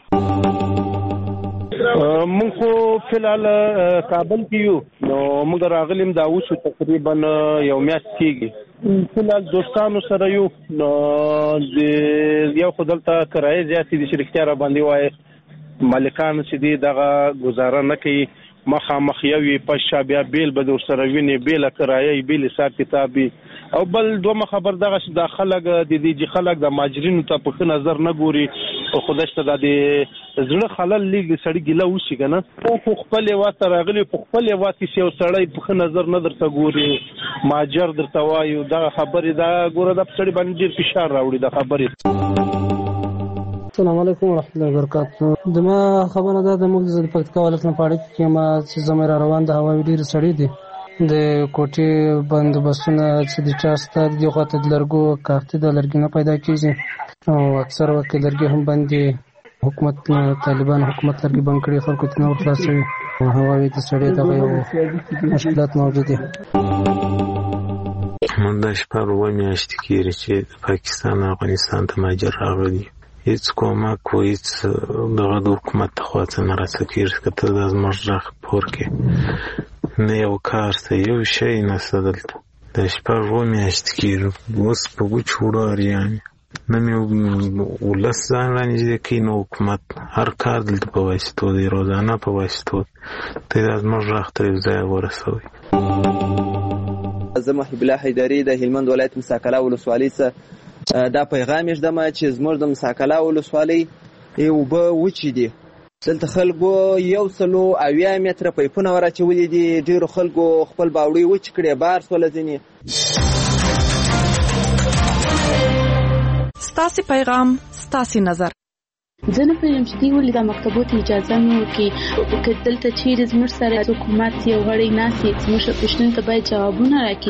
مونږ خو فلحال کابل کې یو، نو موږ راغلیم دا اوس تقریبا یو میاشت کېږي. فلحال دوستانو سره یو، نو د یو خو دلته کرایه زیاتې دي چې رښتیا را باندې وایي مالکان چې دي دغه ګزاره نه کوي، مخامخ یوې پشا بیا بیل به در سره ویني، بیله کرایه بیل حساب کتاب او بل دومره خبر دغه چې د خلک د دې چې خلک د ماجرینو ته په ښه نظر نه ګوري او خدای ته د زړه خلل لیږي سړي ګیله وشي که نه. خو خپل هېواد ته راغلي په خپل هېواد کې چې یو سړی په ښه نظر نه درته ګوري، ماجر درته وایي دغه خبرې دا ګوره دا په سړي باندې ډېر فشار راوړي د خبرې. السلام علیکم ورحمۃ اللہ وبرکاتہ. دما خبره ده د موږ د پکتیکا ولایت نه پاړی کې ما چې زموږ را روان د هواوی ډیر سړی دي د کوټې بندوبستونه چې د چا ستاد دی خواته د لرګو کافته د لرګي نه پیدا کیږي او اکثر وخت لرګي هم باندې حکومت طالبان حکومت لرګي بند کړي خلکو ته نور خلاصوي او هواوی د سړی دغه یو مشکلات موجود دي. موږ د شپږ میاشتې کېږي چې د پاکستان او افغانستان ته مهاجر راغلي، هیڅ کومک و هیڅ دغه د حکومت ته خواته نه راڅه کېږي که ته دا زموږ غږ خپور کړې، نه یو کار ته یو شی نشته دلته. د شپږ میاشتې کېږي اوس په ګوچ وړو اریان نه مې ولس ځان رانږدې کوي، نو حکومت هر کار دلته په واسطو دی، روزانه په واسطو ته دا زموږ غږ ته یو ځای ورسوي. زه محب الله حیدري د هلمند ولایت مساکله ولسوالۍ څخه دا پیغام یې ږدم چې زموږ د مساکله ولسوالۍ اوبه وچې دي. دلته خلکو یو سلو اویا متره پایپونه وراچولي دي. ډېرو خلکو خپل باوړۍ وچ کړې، بار سوله ځینې. ستاسې پیغام ستاسې نظر. زه نه پوهېږم چې دوی ولې دا مکتبو ته اجازه نه ورکوي. که دلته چیرې زموږ سره حکومت یو غړی ناست وي، زموږ پوښتنو ته باید جوابونه راکړي.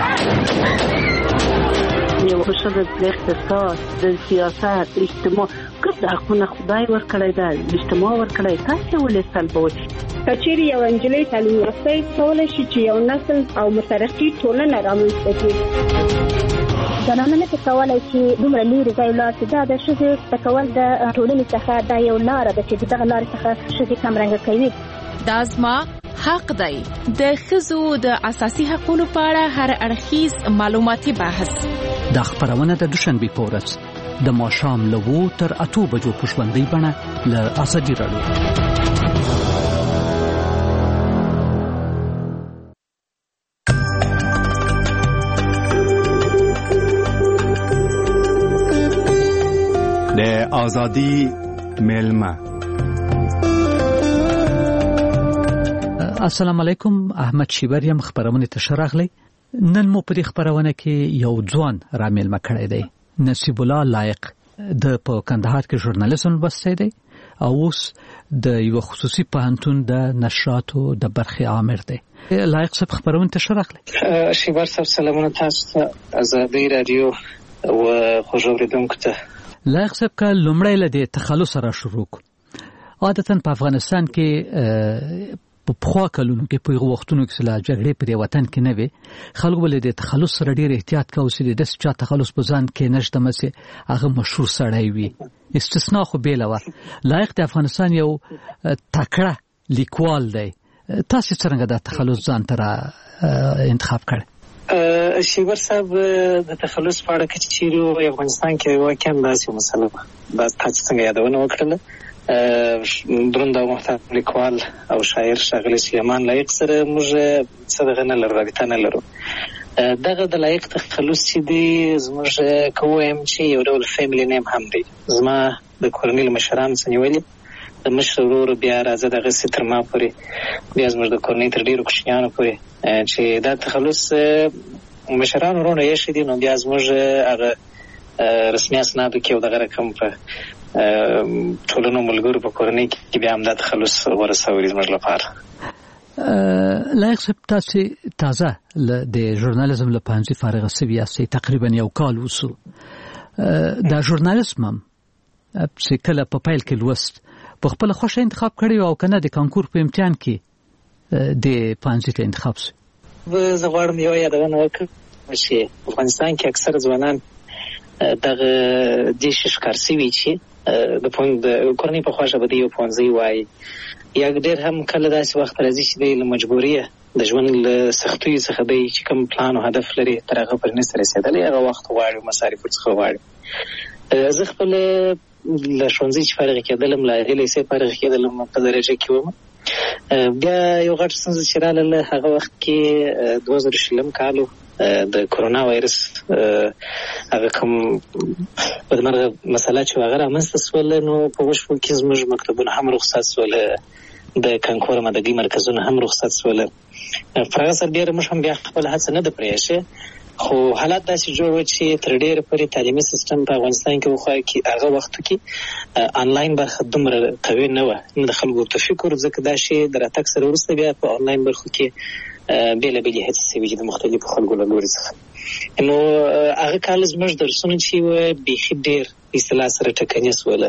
یو ښځه د اقتصاد، د سیاست، اجتماع ګډ حقونه خدای ورکړی ده، اجتماع ورکړی، تاسې ولې سلبوئ؟ که چیرې یو نجلۍ تعلیم یافته کولی شي چې یو نسل او مترقي ټولنه رامنځته کړي. زنانه نه کولی چې دومره لرې ځای ولاړ شي. دا د ښځې کول د ټولنې څخه دا یو لاره ده چې دغه لارې څخه ښځې کمرنګه کوي. دا زما حق دی. د ښځو د اساسي حقوقو په اړه هر اړخیز معلوماتي بحث. دا خبرونه د دوشنبه په ورځ د ماښام له اوو تر اتو بجو په ژوندۍ بڼه له ازادي راډیو. د ازادي ملما. السلام علیکم، احمد شیبر یم. خبرونه ته شراغلی. نن مو په دې خبرونه کې یو ځوان را ملما کړی دی. نصیب الله لایق د په کندهار کې ژورنالیزم لوستی دی او اوس د یو خصوصي پوهنتون د نشراتو د برخې آمر دی. لایق صاحب خبرونه ته شراغلی. شیبر صاحب سلامونه تاسو ته، ازادي رادیو او خوږ اوریدونکو ته. لایق صاحب که لومړی له دې تخلص سره شروع کو. عادتاً په افغانستان کې په پخوا کلونو کې په وختونو کې سلا جګړې په وطن کې نه وي، خلکو ولې د تخلص سره ډېر احتیاط کاوه چې د چا تخلص په ځان کې نشته مسه هغه مشهور سړی وي. استثناء خو بیل و. لایق د افغانستان یو تکړه لیکوال دی. تاسو څنګه د تخلص ځان تر انتخاب کړ؟ شیبر صاحب د تخلص په اړه کې چیرې افغانستان کې واقعا داسې مسله ده. دا تاسو څنګه یادونه وکړله. دروند او محترم لیکوال او شاعر ښاغلی سلیمان لایق سره موږ څه دغه نه لرو، رابطه نه لرو. دغه د لایق تخلص چې دی زموږ که ووایم چې یو ډول فیملی نیم هم دی. زما د کورنۍ له مشرانو څخه نیولي، د مشر ورور بیا راځه دغسې تر ما پورې، بیا زموږ د کورنۍ تر ډېرو کوچنیانو پورې چې دا تخلص مشران ورونه ایښي دي، نو بیا زموږ هغه رسمي اسنادو کې یو دغه رقم په ټولنو ملګرو په کورنۍ کې بیا هم دا تخلص غوره شوی زموږ لپاره. لایق صاحب تاسو تازه د ژورنالیزم له پوهنځي فارغ شوي یاستئ، تقریبا یو کال وسو. دا ژورنالیزم چې کله په پیل کې لوست په خپل خوښه انتخاب کړی او کنه د کانکور په امتحان کې د پوهنځي ته انتخاب شو؟ زه غواړم یو یادونه وکړم چې افغانستان کې اکثر ځوانان دغه دې ښکار شوي چې د کورنۍ په خوښه به د یو پوهنځي وایي، یا ډېر هم کله داسې وخت راځي چې دی له مجبوریه د ژوند له سختیو څخه دی چې کوم پلان او هدف لري تر هغه پورې نشي رسېدلی، هغه وخت غواړي مصارفو څخه غواړي. زه خپل له ښوونځي چې فارغ کېدلم، له هغې لیسې فارغ کېدلم په درجه کې وم. بیا یو غټ ستونزه چې راغله هغه وخت کې دوه زره شلم کال د کورونا وایرس هغه کوم بدمرغه مسله چې هغه رامنځته شوله، نو په وشو کې زموږ مکتبونه هم رخصت شوله، د کانکور مدګي مرکزونه هم رخصت شوله. په هغه سره ډېره موږ هم بیا خپل هڅه نه ده پرېښې، خو حالات داسې جوړ و چې تر ډېره پورې تعلیمي سیستم په افغانستان کې وخوا کې هغه وختو کې آنلاین برخه دومره قوي نه وه، نه د خلکو ورته فکر، ځکه دا شی د راتګ سره وروسته بیا په آنلاین برخو کې بېلابېلې هڅې شوي چې د مختلفو خلکو له لورې څخه. نو هغه کال زموږ درسونه چې وه بیخي ډېر اصطلاح سره ټکنۍ شوله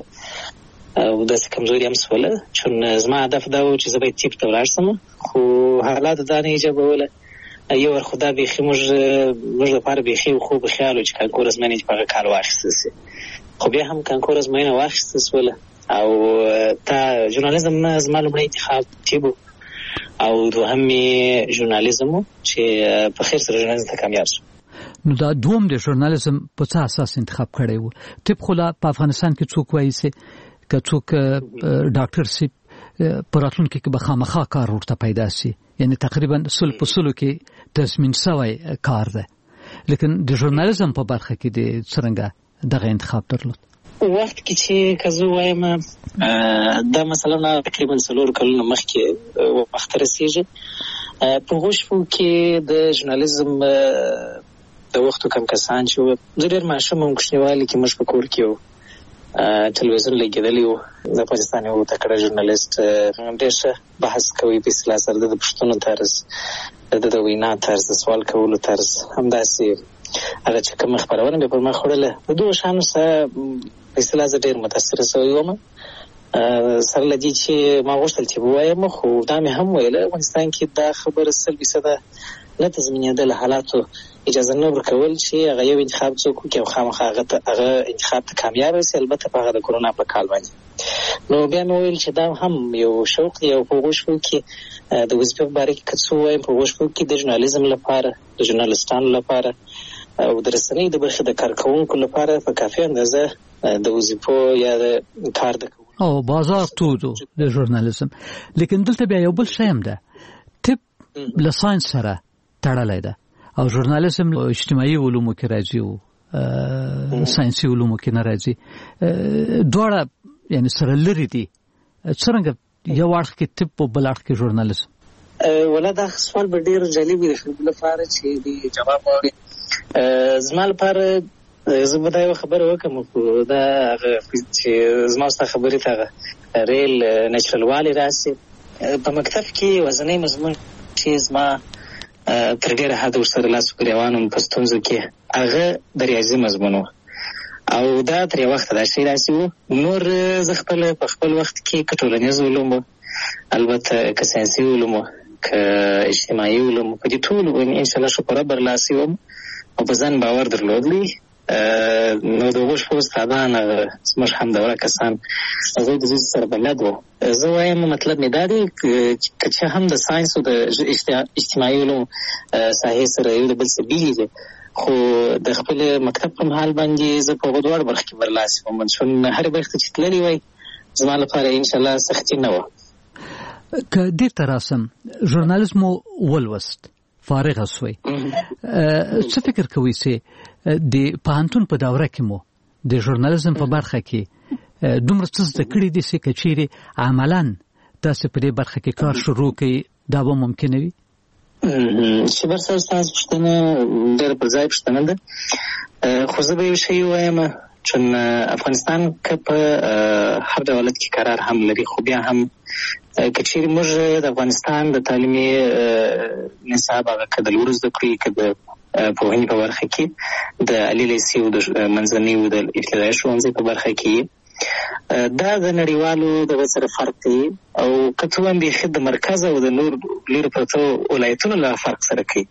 او داسې کمزوري هم شوله، چون زما هدف دا و چې زه باید طب ته ولاړ شم، خو حالاتو دا نه ایجابوله. یو ور خدا بیخي موږ موږ لپاره بیخي خوب خیال و چې کانکور ازموینې په هغه کال واخیستل شي، خو بیا هم کانکور ازموینه واخیستل شوله او تا ژورنالیزم زما لومړی انتخاب طب او دوهم یې ژورنالیزم و چې په خیر سره ژورنالیزم ته کامیاب شو. نو دا دوم د ژورنالیزم په څه اساس انتخاب کړی و؟ طب خو په افغانستان کې څوک وایي چې که څوک ډاکټر سي په راتلونکي کې به خامخا کار ورته پیدا شي، یعنی تقریبا سل په سلو کې تضمین شوی کار ده، لیکن د ژورنالیزم په برخه کې د څرنګه دغه انتخاب درلود؟ وخت کې چې که زه وایم دا مثلا تقریبا څلور کلونه مخکې وخت رسېږي. په هغو شپو کې د ژورنالیزم د وختو کم کسان چې وو، زه ډېر ماشوم وم، کوچنیوالي کې موږ په کور کې وو، ټلویزیون لګېدلی و، د پاکستان یو تکړه ژورنالیست ډېر ښه بحث کوي په اصطلاح سره، د پوښتنو طرز، د د وینا طرز، د سوال کولو طرز، همداسې هغه چې کومه خپرونه مې پر مخ وړله، د دغو شیانو سره په اصطلاح زه ډېر متاثره سوی وم. سره له دې چې ما غوښتل چې ووایم، خو دا مې هم ویله افغانستان کې دا خبره سل فیصده نه تضمینېدله، حالاتو اجازه نه ورکول چې هغه یو انتخاب څوک وکړي او خامخا هغه انتخاب ته کامیابه شي، البته په هغه د کرونا په کال باندې. نو بیا مې ویل چې دا هم یو شوق دی او په هغو شپو کې د وظیفې په باره کې که څه ووایم، په هغو شپو کې د ژورنالیزم لپاره، د ژورنالستانو لپاره او د رسنۍ د برخې د کارکوونکو لپاره په کافي اندازه د وظیفو یا د کار د او بازار تودو د ژورنالیزم. لیکن دلته بیا یو بل شی هم ده، طب له ساینس سره تړلی ده او ژورنالیزم اجتماعي علومو کې راځي او ساینسي علومو کې نه راځي، دواړه یعنی سره لري دي. څرنګه یو اړخ کې طب او بل اړخ کې ژورنالیزم؟ ولا دا سوال به ډېر جالب وي د خلکو لپاره چې د جواب واوري. زما لپاره زه به دا یو خبره وکړم، خو دا هغه چې زما ستا خبرې ته هغه ریل نیچرل والی راسي. په مکتب کې ورځنی مضمون چې زما تر ډېره حده ورسره لاس ګرېوان وم په ستونزو کې، هغه د ریاضي مضمون و او دا تر یو وخته دا شی راسي و. نور زه خپله په خپل وخت کې که ټولنیز علوم و، البته که ساینسي علوم و، که اجتماعي علوم، په دې ټولو باندې انشاءالله شکره برلاسي وم او په ځان باور درلودلی. نو د هغو شپو استادان زموږ همدوره کسان هغوی د دې سره بلد وو. زه وایم مطلب مې دا دی که چې هم د ساینس او د اجتماعي علوم ساحې سره یو د بل څه بیلې دي، خو د خپل مکتب په مهال باندې زه په هغو دواړو برخو کې برلاسي وم. چون هرې برخې ته چې تللی وای زما لپاره انشاءالله سختي نه وه. که دې ته راسم، ژورنالیزم ولوست، فارغه سوی، څه فکر کوئ چې د پوهنتون په دوره کې مو د ژورنالیزم په برخه کې دومره څه زده کړي دي چې که چیرې عملاً تاسې په دې برخه کې کار شروع کړئ دا به ممکنه وي؟ چې بر سر ستاسو پوښتنه ډېره پر ځای پوښتنه ده، خو زه به یو شی ووایم، چون افغانستان که په هر دولت کې قرار هم لري، خو بیا هم که چیرې موږ د افغانستان د تعلیمي نصاب هغه که د لوړو زده کړو که د پوهنې په برخه کې د عالي لیسې او د منځنیو د ابتدایي ښوونځي په برخه کې دا د نړیوالو دغه سره فرق کوي او که څه ووایم بیخي د مرکز او د نور لرې پرتو ولایتونو له فرق سره کوي.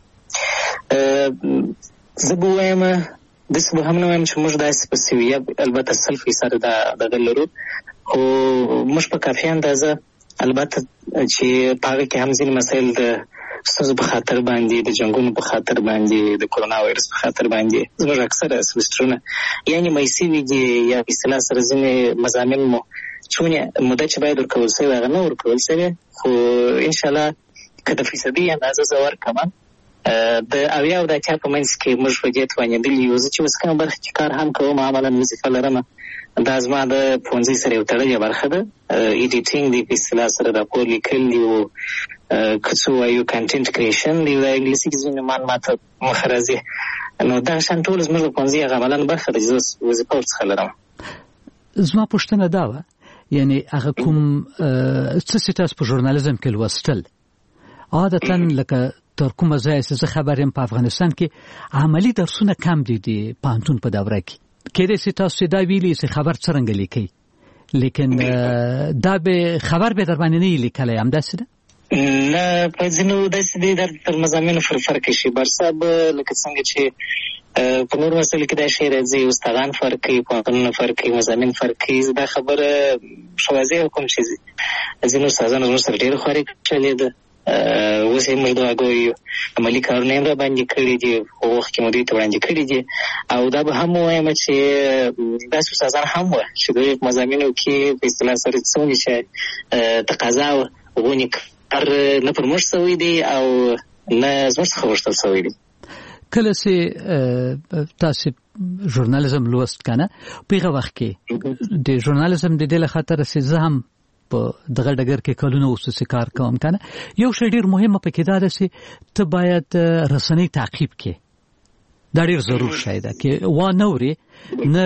زه به ووایم داسې به هم نه وایم چې موږ داسې په سویه البته سل فیصده دغه لرو، خو موږ په کافي اندازه البته چې په هغه کې هم ځینې مسایل د ستونزو په خاطر باندې، د جنګونو په خاطر باندې، د کرونا وایرس په خاطر باندې زموږ اکثره سمسترونه یا نیمایي سوي دي یا په اصطلاح سره ځینې مضامین مو چونې موده چې باید ورکول سوی هغه نه ورکول سوی، خو انشاءالله که د فیصدي اندازه زه ورکړم د اویا او د اتیا په منځ کې موږ په دې توانېدلي یو. زه چې اوس کومه برخه کې کار هم کوم، عملاً وظیفه لرم، دا زما د پوهنځي سره یو تړلې برخه ده، ایډیټینګ دی په اصطلاح سره، راپور لیکل دی او که څه وایو کنټینټ کریشن دی، د انګلیسي کې ځینې معلومات مخه راځي. نو دغه شیان ټول زموږ د پوهنځي هغه عملاً برخه ده چې زه وظیفه ورڅخه لرم. زما پوښتنه دا وه، یعنې هغه کوم څه چې تاسو په ژورنالیزم کې لوستل عادتاً لکه تر کومه ځایه چې زه خبر یم په افغانستان کې عملي درسونه کم دي د پوهنتون په دوره کې. کېدای شي تاسو دا ویلي چې خبر څرنګه لیکئ، لیکن دا به خبر به در باندې نه یې لیکلی، همداسې ده؟ نه، په ځینو داسې دی دا تر مضامینو فرق شي. برصاب لکه څنګه چې په نور مسایلو کې دا شی راځي، استادان فرق کوي، پوهنتونونه فرق کوي، مضامین فرق کوي. دا خبره ښه واضح کوم چې ځینو استادانو زموږ سره ډېره خواري چلې ده، اوس یې موږ دعا کوو عملي کارونه یې را باندې کړي دي، په وخت کې مو دوی ته وړاندې کړي دي. او دا به هم ووایم چې داسې استادان هم وه چې دوی په مضامینو کې په اصطلاح سره څومره چې تقاضا وه غونې کار نه پر موږ سوی دی او نه زموږ څخه غوښتل سوی دی. کله چې تاسو ژورنالیزم لوست کنه په وخت کې د ژورنالیزم د دې خاطر چې زه هم په دغه ډګر کې کلونه اوسه کار کوم کنه یو شی ډیر مهمه پکې دا ده چې ته باید رسنۍ تعقیب کې دا ډیر ضرور شی ده کې و نوري نه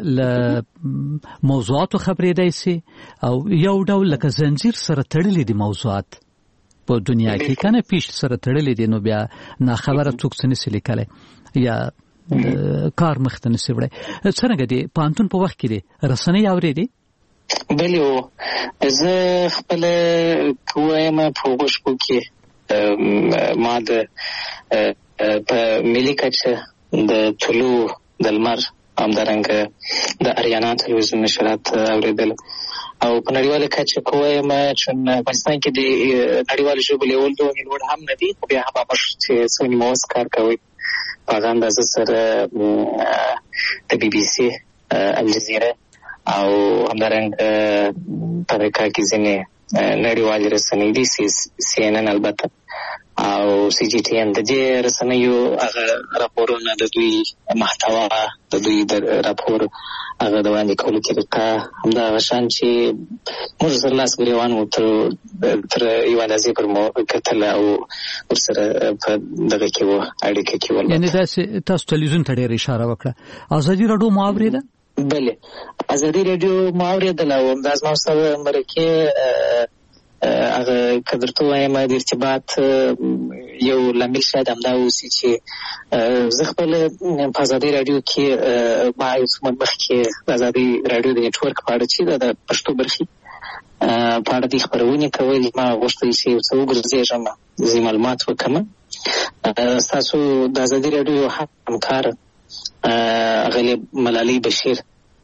ل موضوعات خبرې دی سي او یو ډول لکه زنجیر سره تړلې دي موضوعات په دنیا کې کنه پیش سره تړلې دي نو بیا نه خبره څوک څه نسي لیکلای یا کار مخته نسي وړي څنګه دي پانتون په وخت کې دي رسنۍ اورېدي بله زه خپل کوم په وښکو کې ما د په ملي کچه د طلوع د لمر همدارنګه د اریانا تلویزیون نشرات اوریدل او په نړیواله کچه کوم چې افغانستان کې د نړیوالو ژبو لیول دوه لوړ هم نه دي خو بیا هم چې څونی موس کار کوي په اندازه سره د بي بي سي الجزیره او همدارنګه په امریکا کې ځینې نړیوالې رسنۍ دي سی ان ان البته او سی جی ټي ان د دې رسنیو هغه راپورونه د دوی محتوا د دوی د راپور هغه د وړاندې کولو طریقه همدغه شان چې موږ سره لاس ګریوان وو تر تر یو اندازې پر مو کتل او ورسره په دغه کې وو اړیکه کې ول یعنی تاسو تاسو تلویزیون ته ډېر اشاره وکړه ازادي رادیو مو اوریده بله ازادي رادیو مو اوریدل او د ازمو سره مرکه هغه کدرته وایم د ارتباط یو لامل شاید همدا اوسي چې زه خپل په ازادي رادیو کې ما یو څه مخکې د ازادي رادیو د نیټورک په اړه چې د پښتو برخې په اړه د خبرونه کول ما غوښتل چې یو څه وګرځېږم زه معلومات وکم تاسو د ازادي رادیو همکار غلیب ملالۍ بشیر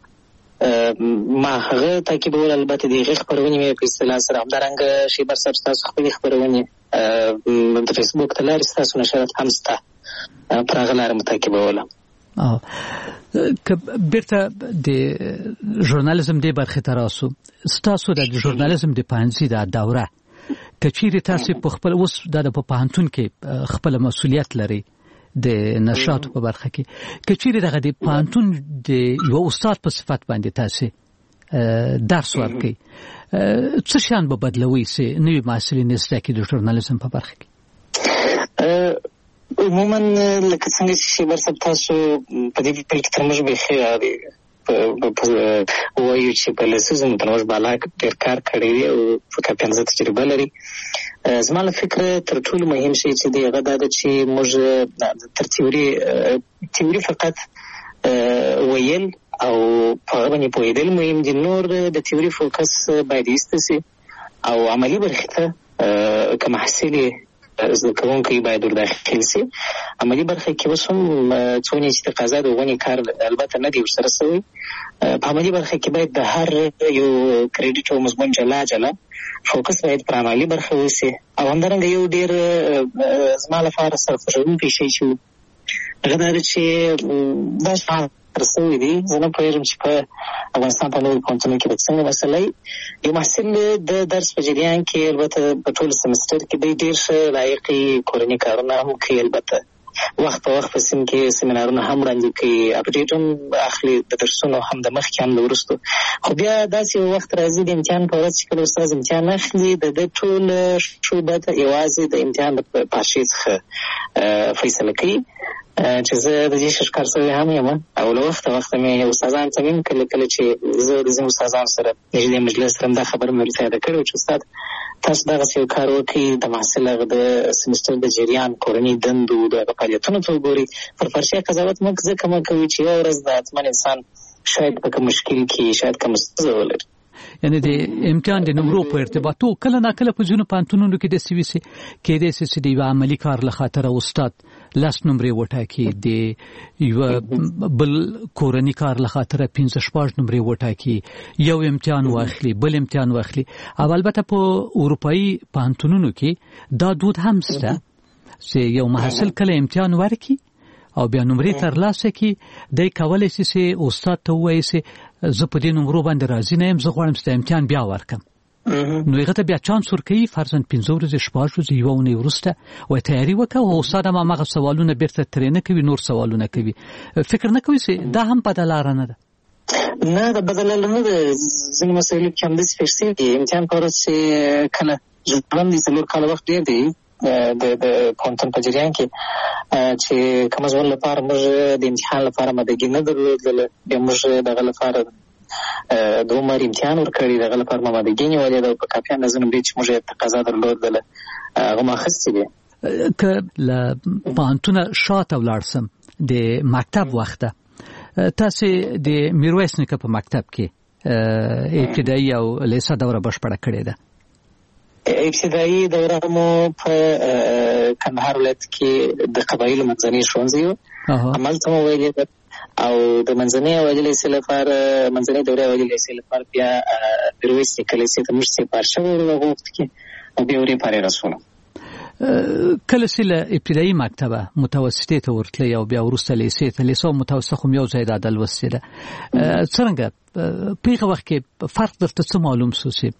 ما هغه تعقیبول البته د هغه خبرونه مې په اصطلاح سره همدارنګه شی بر سر تاسو خپل خبرونه د فیسبوک ته لاري تاسو نشرات هم ستا پر هغه لار متعقیبول او که بیرته د ژورنالیزم د برخه تراسو تاسو د ژورنالیزم د پانځي د دوره کچېری تاسو په خپل اوس د په پانتون کې خپل مسولیت لري د نشاط په برخه کې کچېری دغه د پانتون د یو استاد په صفت باندې تاسو درس ورکړي څه شان به بدلوي سي نوې محصلین نسته کې د ژورنالیزم په برخه کې عموما لکه څنګه چې برسب تاسو په دې په کې ترمنځ به خیاري په وایو چې په لسیزم تنوش بالا ډېر کار کړی دی او په کاپنځه تجربه لري زما له فکر تر ټولو مهم شی چې دی هغه دا ده چې موږ تر تیوري تیوري فقط ویل او په هغه باندې پوهېدل مهم دي نور د تیوري فوکس باید ایسته سي او عملي برخې ته که محصل زده کوونکی باید ور داخل سي عملي برخه کې اوس هم څونې چې تقاضا د غونې کار البته نه دی ورسره سوی په عملي برخه کې باید د هر یو کریډیټ او مضمون جلا جلا فوکس باید پر عملي برخه وسي او همدارنګه یو ډېر زما لپاره سرخوښوونکی شی چې هغه دا چې دا شان رسوي دي زه نه پوهېږم چې په افغانستان په نورو پوهنتونونو کې به څنګه مسله یو محصل د درس په جریان کې البته په ټول سمستر کې دی ډېر ښه لایقې کورني کارونه هم کوي البته وخت په وخت په سیم کې سیمینارونه هم وړاندې کوي اپډیټ هم اخلي د درسونو هم د مخکې هم د وروستو خو بیا داسې یو وخت راځي د امتحان په ورځ چې کله استاد امتحان اخلي د ده ټول شعبه یوازې د امتحان د پاشې څخه فیصله کوي چې زه د دې شکار سره هم یم او له وخته وخته مې استادان ته هم کله کله چې زه د ځینو استادانو سره نږدې مجلس سره دا خبره مې ورته یاده کړې چې استاد تاسو دغسې یو کار وکړئ د محصل هغه د سمستر د جریان کورني دندو د هغه فعالیتونو ته وګورئ پر فرشي قضاوت مه ځکه مه کوئ چې یوه ورځ د حتما انسان شاید په کوم مشکل کې شاید کومه ستونزه ولري یعنی د امتحان د نمرو په ارتباطو کله نا کله په ځینو پوهنتونونو کې داسې وي چې کېدای شي چې د یوه عملي کار له خاطره استاد لس نمرې وټاکي د یوه بل کورني کار له خاطره پنځه شپږ نمرې وټاکي یو امتحان واخلي بل امتحان واخلي او البته په اروپایي پوهنتونونو کې دا دود هم شته چې یو محصل کله امتحان ورکړي او بیا نمرې ترلاسه کړي دی کولی شي چې استاد ته ووایي چې زه په دې نمرو باندې راضي نه یم زه غواړم چې د امتحان بیا ورکړم نو هغه ته بیا چانس ورکوي فرضاً پنځه ورځې شپږ ورځې یوه اونۍ وروسته وایي تیاري وکړه او استاد هم هماغه سوالونه بیرته ترې نه کوي، نور سوالونه کوي. فکر نه کوي چې دا هم بده لاره نه ده؟ نه دا بده لاره نه ده. ځینې مسایلو کې همداسې پېښ شوي دي. امتحان په ورځ چې کله ژوند دي څلور کاله وخت ډېر دی د د پوهنتون په جریان کې چې کوم ځوان لپاره موږ د امتحان لپاره مدګي نه درلودله، بیا موږ دغه لپاره د عمر امتحان ورکړی، دغه لپاره ما مدګي نیولې ده په کافي اندازه نمرې چې موږ یې تقاضا درلودله هغه ما اخیستې دي. که له پوهنتونه شاته ولاړ سم د مکتب وخته، تاسې د میرویس نیکه په مکتب کې ابتدایي او لیسه دوره بشپړه کړې ده؟ ابتدایي دوره مو په کندهار ولایت کې د قبایلو منځني ښوونځي و، همالته مو ویلې ده. او د منځنۍ عوایدي لیسې لپاره منځنۍ دورې عوایدي لیسې لپاره بیا میرویس نیکه لیسې ته موږ سپار شوي وو هغه وخت کې او بیا ورې پارې رسولو. کله چې له ابتدایي مکتبه متوسطې ته ورتلې او بیا وروسته لیسې ته، لیسه او متوسطه خو یو ځای ده لوستې ده، څرنګه په هغه وخت کې فرق درته څه معلوم شو چې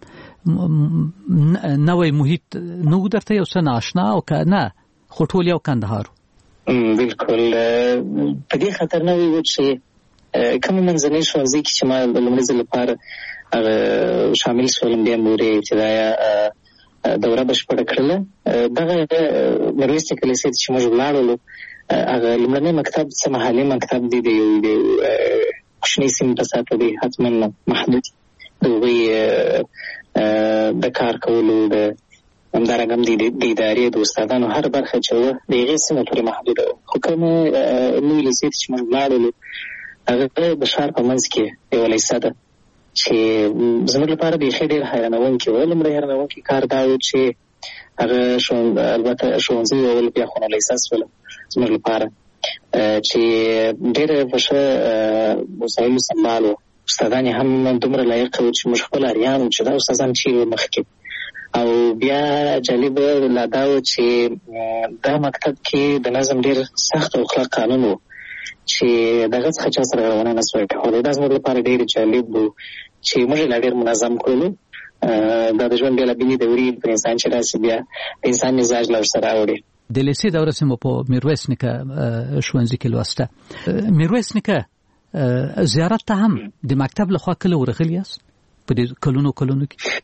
نوی محیط نو درته یو څه نااشنا او که نه خو ټول یو کندهار؟ بالکل په دې خاطر نوی و چې کوم منځنۍ ښوونځي کې چې ما د لومړي ځل لپاره هغه شامل شولم، بیا مې ورې ابتدایه دوره بشپړه کړله. دغه میرویس نیکه لیسې ته چې موږ ولاړولو هغه لومړنی مکتب څه محلي مکتب دی، د یو کوچنۍ سیمې په ساته دی، حتما محدود د هغوی د کار کولو د همدارنګه هم د ادارې د استادانو هر برخه چې وه د هغې سیمه پورې محدوده وه. خو کومې نوي لیسې ته چې موږ ولاړولو هغه د ښار په منځ کې یوه لیسه ده چې زموږ لپاره بیخي ډېر حیرانوونکې وه. لومړی حیرانوونکی کار دا و چې هغه البته ښوونځي ویل بیا خو نو لیسه شوله زموږ لپاره چې ډېره په ښه وسایلو سمبال وه. استادان یې هم دومره لایق وو چې موږ خپل اریان وو چې دا استادان چیرې وو مخکې. او بیا جالبه لا دا و چې دا مکتب کې د نظم ډېر سخت او کلک قانون و چې دغه څخه چا سره غونه نه سوی کولی. دا زموږ لپاره ډېر جالب و چې موږ یې لا ډېر منظم کړلو. دا د ژوند بېلابېلې دورې پر انسان چې راسي بیا د انسان مزاج له ورسره راوړي. د لیسې دوره چې مو په میرویس نیکه ښوونځي کې لوسته، میرویس نیکه زیارت ته هم د مکتب لخوا کله ورغلي یاست په دې کلونو کلونو کې؟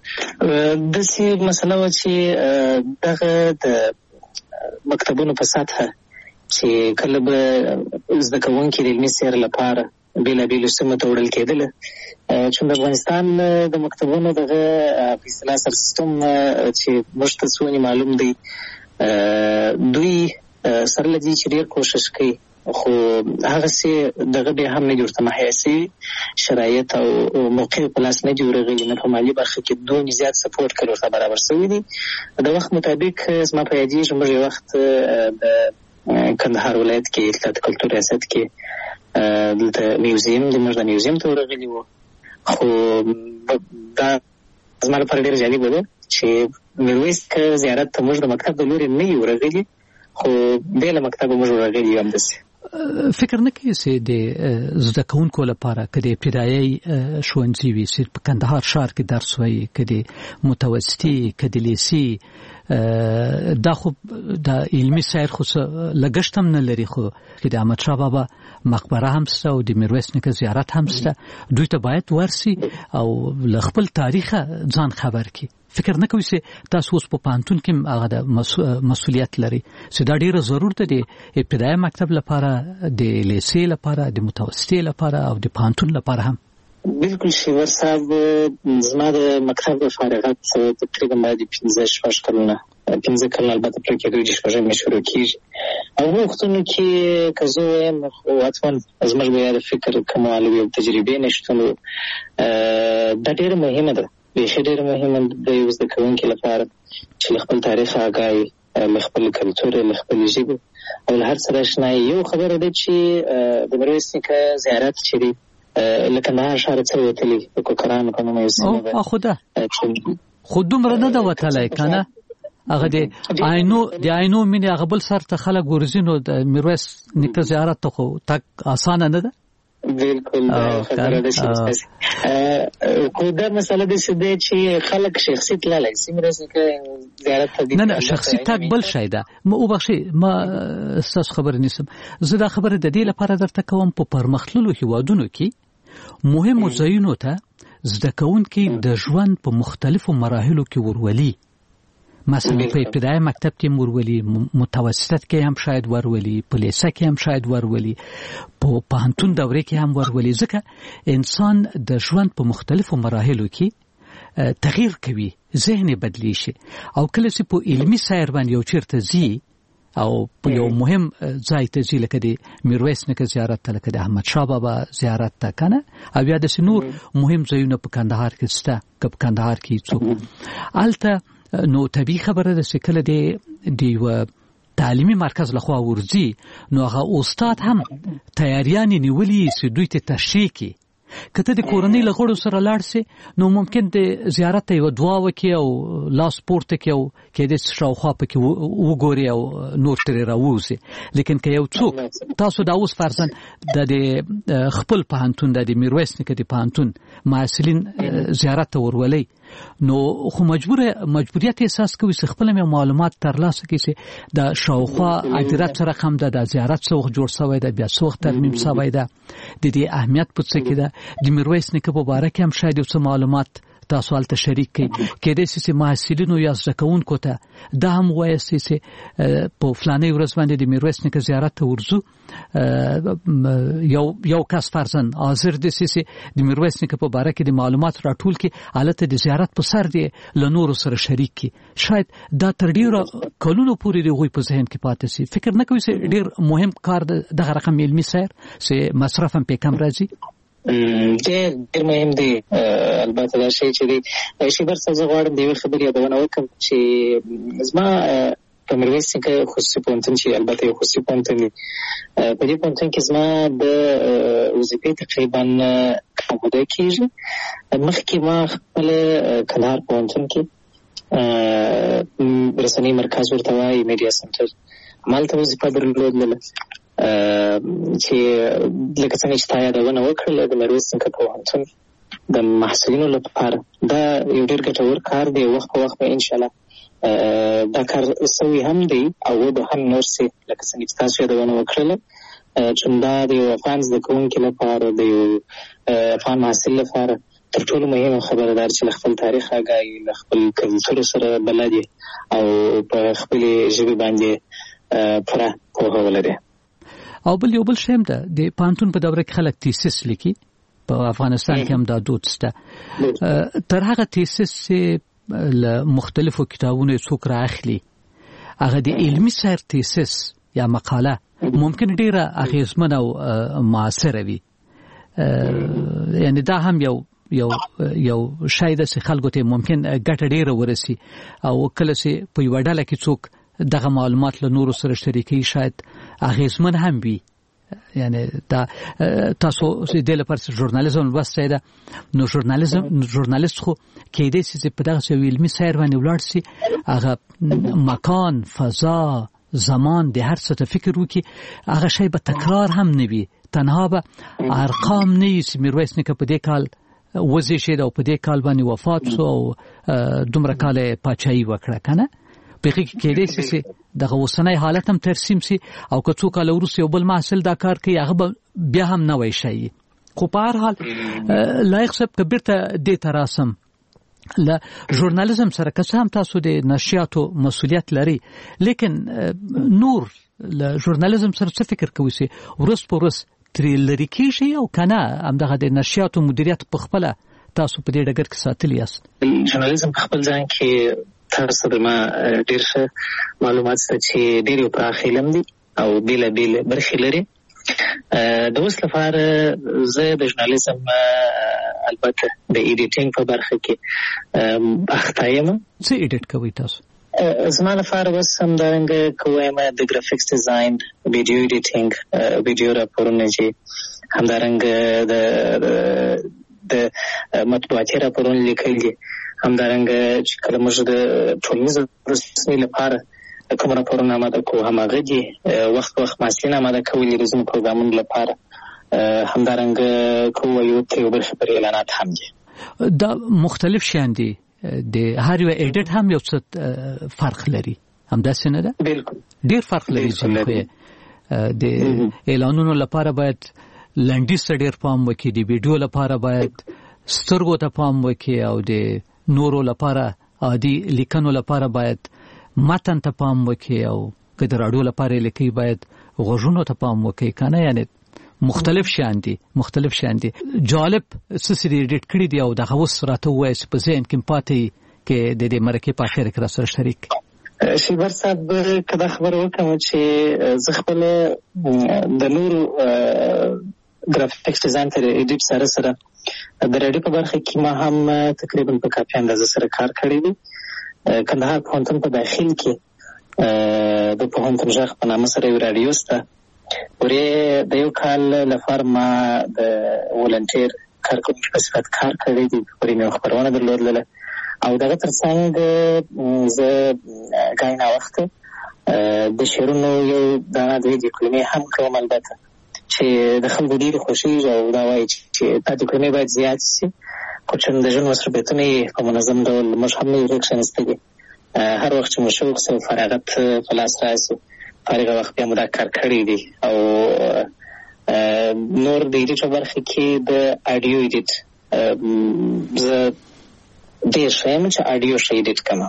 داسې مسله وه چې دغه د مکتبونو په سطحه چې کله به زده کوونکي د علمي سیر لپاره بېلابېلو سیمو ته وړل کېدله، چون د افغانستان د مکتبونو دغه په اصطلاح سر سیستم چې موږ ته څومره معلوم دی، دوی سره له دې چې ډېر کوښښ کوي خو هغسې دغه بیا هم نه دي ورته مهیا شوي شرایط او موقع په لاس نه دي ورغلي، نه په مالي برخه کې دومره زیات سپورټ کړي ورته برابر شوي دي. د وخت مطابق زما په یادېږي موږ یو وخت د کندهار ولایت کې اطلاعات کلتور ریاست کې دلته میوزیم د موږ د میوزیم ته ورغلي وو. خو دا زما لپاره ډېر جالبه ده چې میرویس که زیارت ته موږ د مکتب د لورې نه یو ورغلي خو بیا له مکتبه موږ ورغلي یو همداسې. فکر نه کوي چې د زده کوونکو لپاره که د ابتدایي ښوونځي وي چې په کندهار ښار کې درس وایي، که د متوسطي، که د لیسې، دا خو د علمي سیر خو لګښت هم نه لري، خو د احمدشاه بابا مقبره هم شته او د میرویس نیکه زیارت هم شته، دوی ته باید ورسي او له خپل تاریخه ځان خبر کړي. فکر نه کوي چې تاسو اوس په پوهنتون کې هغه د مسؤلیت لري چې دا ډېره ضرور ده د ابتدایي مکتب لپاره، د لیسې لپاره، د متوسطې لپاره او د پوهنتون لپاره هم؟ بالکل شیور صاحب، زما د مکتب د فارغت تقریبا باید پنځه شپږ کلونه پنځه کلونه البته پرې کېدو چې شپږم یې شروع کېږي. او هغو وختونو کې که زه وایم خو حتما زموږ بیا د فکر کموالي او تجربې نشتون دا ډېره مهمه ده، بیخي ډېره مهمه د یو زده کوونکي لپاره چې له خپل تاریخ آګاهي، له خپل کلتور، له خپلې ژبې او له هر څه اشنا. یو خبره ده چې د میرویس نیکه زیارت چې دی له کندهار ښاره څه وتلي د کوکرانو په نوم یو سیمه ده، خو ده خو دومره نه ده وتلی که نه؟ هغه د عینو د عینو مینې هغه بل سر ته خلک ورځي، نو د میرویس نیکه زیارت ته خو تګ اسانه نه ده؟ بالکل خبره ده چې خو دا مسله ده چې خلک شخصي تللی سي مرسته کې زیارت ته نه نه شخصي تګ بل شی ده ما وبخښئ ما ستاسو خبره نیسم زه دا خبره د دې لپاره درته کوم په پرمختللو هیوادونو کې مهمو ځایونو ته زده کوونکي د ژوند په مختلفو مراحلو کې ورولي مثلا په ابتدایي مکتب کې ورولي متوسط کې هم شاید ورولي په لیسه کې هم شاید ورولي په پوهنتون دورې کې هم ورولي ځکه انسان د ژوند په مختلفو مراحلو کې تغییر کوي ذهن بدلی شي او کله چې په علمي سیر باندې یو چیرته ځي او په یو مهم ځای ته ځي لکه د میرویس نیکه زیارت ته لکه د احمد شاه بابا زیارت ته کنه او یا د نور مهم ځایونه په کندهار کې شته که په کندهار کې څوک الته نو طبیعي خبره ده چې کله د دیو تعلیمي مرکز لخوا ورځي نو هغه استاد هم تیاریان نیولي چې دوی ته تشریح کړي کته د کورنۍ لغړو سره لاړ سي نو ممکن د زیارت یو دعا وکي او لاس پورته کوي او کې د شاوخوا پکې وګوري او نور ترې راوځي لیکن که یو څوک تاسو دا اوس فرضاً د خپل پوهنتون د میرویس نیکه د پوهنتون محصلین زیارت ته ورولي نو خو مجبور مجبوریت احساس کوي چې خپل معلومات ترلاسه کړي د شاوخوا ادرات سره هم د زیارت څوخ جوړ شوی د بیا څوخ ترمیم شوی د دې اهمیت په څه کې ده د میرویس نیکه په باره کې هم شاید څه معلومات تاسو ولته شریک کړئ کېدای شي چې محصلینو یا زده کوونکو ته دا هم وایي چې په فلاني ورځ باندې د میرویس نیکه زیارت ته ورځو یو یو کس فرضاً حاضر دي چې د میرویس نیکه په باره کې د معلومات راټول کړي البته د زیارت په سر دی له نورو سره شریک کړي شاید دا تر ډیره کلونو پورې د غوي په ذهن کې پاتې شي فکر نه کوي چې ډیر مهم کار دغه رقم علمي سیر چې مصرف هم په کم راځي ډېر ډېر مهم دی البته دا شی چې دی شي برڅ زه غواړم د یوې خبرې یادونه وکړم چې زما په میرویس نیکه خصوصي پوهنتون چې البته یو خصوصي پوهنتون دی په دې پوهنتون کې زما د وظیفې تقریبا کم موده کېږي مخکې ما خپل کندهار پوهنتون کې رسنۍ مرکز ورته وایي میډیا سنټر همالته وظیفه درلودله چې لکه څنګه چې تا یادونه وکړله د میرویس نیکه پوهنتون د محصلینو لپاره دا یو ډېر ګټور کار دی وخت په وخت به انشاءالله دا کار سوی هم دی او به هم نور سي لکه څنګه چې تاسو یادونه وکړله چې دا د یو افغان زده کوونکي لپاره د یو افغان محصل لپاره تر ټولو مهمه خبره ده چې خپل تاریخ راګایي له خپل کلتور سره بلد او په خپل ژبه باندې پوره پوهه ولري او بل یو بل شیم ده د پانتون په دوره کې خلک تیسیس لیکي په افغانستان کې هم دا دود شته تر هغه تیسیس چې له مختلفو کتابونو څوک راخلي هغه د علمي سیر تیسیس یا مقاله ممکن ډیره اغیزمنه او معاصره وي یعنی دا هم یو یو یو شاید چې خلکو ته ممکن ګټه ډیره ورسي او کله چې په یو ډله کې څوک دغه معلومات له نورو سره شریکي شاید اغیزمن هم وي یعنی دا تاسو د لپاره ژورنالیزم وسته ده نو ژورنالیزم ژورنالیست خو کې دې چې په دغه علمي سیر باندې ولاړ شي هغه مکان فضا زمان د هر څه ته فکر وکړي هغه شی به تکرار هم نه وي تنها به ارقام نه وي چې میرویس نیکه په دې کال وزیشید او په دې کال باندې وفات شو او دومره کال پاچاهي وکړه کنه په کې کې دې چې دغه وسنۍ حالت هم ترسیم سي او که څوک له روسي او بل محصل دا کار کوي هغه بیا هم نه وای شي خو په هر حال لایق صاحب کبرته دې تراسم له ژورنالیزم سره که هم تاسو د نشریاتو مسؤلیت لري لیکن نور له ژورنالیزم سره څه فکر کوي چې ورس په ورس ترې لري کېږي او کنه همدغه د نشریاتو مدیریت په خپل تاسو په دې ډګر کې ساتلی یاست ژورنالیزم په خپل ځان کې تاسو د ما ډیر ښه معلومات څه چې ډیر په علم دي او بیل بیل برخې لري د اوس لپاره زه د ژورنالیزم البته د ایډیټینګ په برخه کې اخته یم څه ایډیټ کوئ تاسو زما لپاره اوس همدارنګه کوم د ګرافیکس ډیزاین ویډیو ایډیټینګ ویډیو راپورونه چې همدارنګه د د مطبوعاتي راپورونه لیکل دي همدارنګه چې کله موږ د ټولنیز رسنۍ لپاره کوم راپورونه آماده کوو هماغه دي وخت وخت محصلین آماده کوي د روزنې پروګرامونو لپاره همدارنګه کوو یو ته بل خبرې اعلانات هم دي. دا مختلف شیان دي، د هر یو ایډیټ هم یو څه فرق لري، همداسې نه ده؟ بالکل ډیر فرق لري. چې د اعلانونو لپاره باید لنډیز ته ډیر پام وکړي، د ویډیو لپاره باید سترګو ته پام وکړي، او د نورو لپاره عادي لیکنو لپاره باید متن ته پام وکړي، او که د راډیو لپاره لیکي باید غوږونو ته پام وکړي. کنه یعنی مختلف شیان دي مختلف شیان دي جالب څه سری ایډیټ کړی دی، او دغه اوس راته وایي چې په ذهن کې پاتې کې د دې مرکې په اخر کې را سره شریک شیبر صاحب کدا خبر وکم چې زه خپل د نورو ګرافیکس ډیزاین تر ایډیټ سره سره د رادیو په برخه کې ما هم تقریبا په کافي اندازه سره کار کړی دی. کندهار پوهنتون په داخل کې د پوهنتون ژغ په نامه سره یو رادیو سته، ورې د یو کال لپاره ما د ولنټیر کارکوونکي په صفت کار کړی دی، ورې مې خبرونه درلودله، او دغه ترڅنګ زه ګاینه وخت د شعرونو یو دانه دوی د کلمې هم کوم، البته چې د خلکو ډېر خوښیږي او دا وایي چې دا د کلمې باید زیات شي، خو چې د ژوند مصروفیتونه یې په منظم ډول موږ هم نه یو ریکشنستګي، هر وخت چې مو شوق سو فراغت په لاس راسي فارغ وخت بیا مو دا کار کړی دی. او نور د ایډیټ برخه کې د اډیو ایډیټ زه ډېر ښه یم چې اډیو ښه ایډیټ کوم.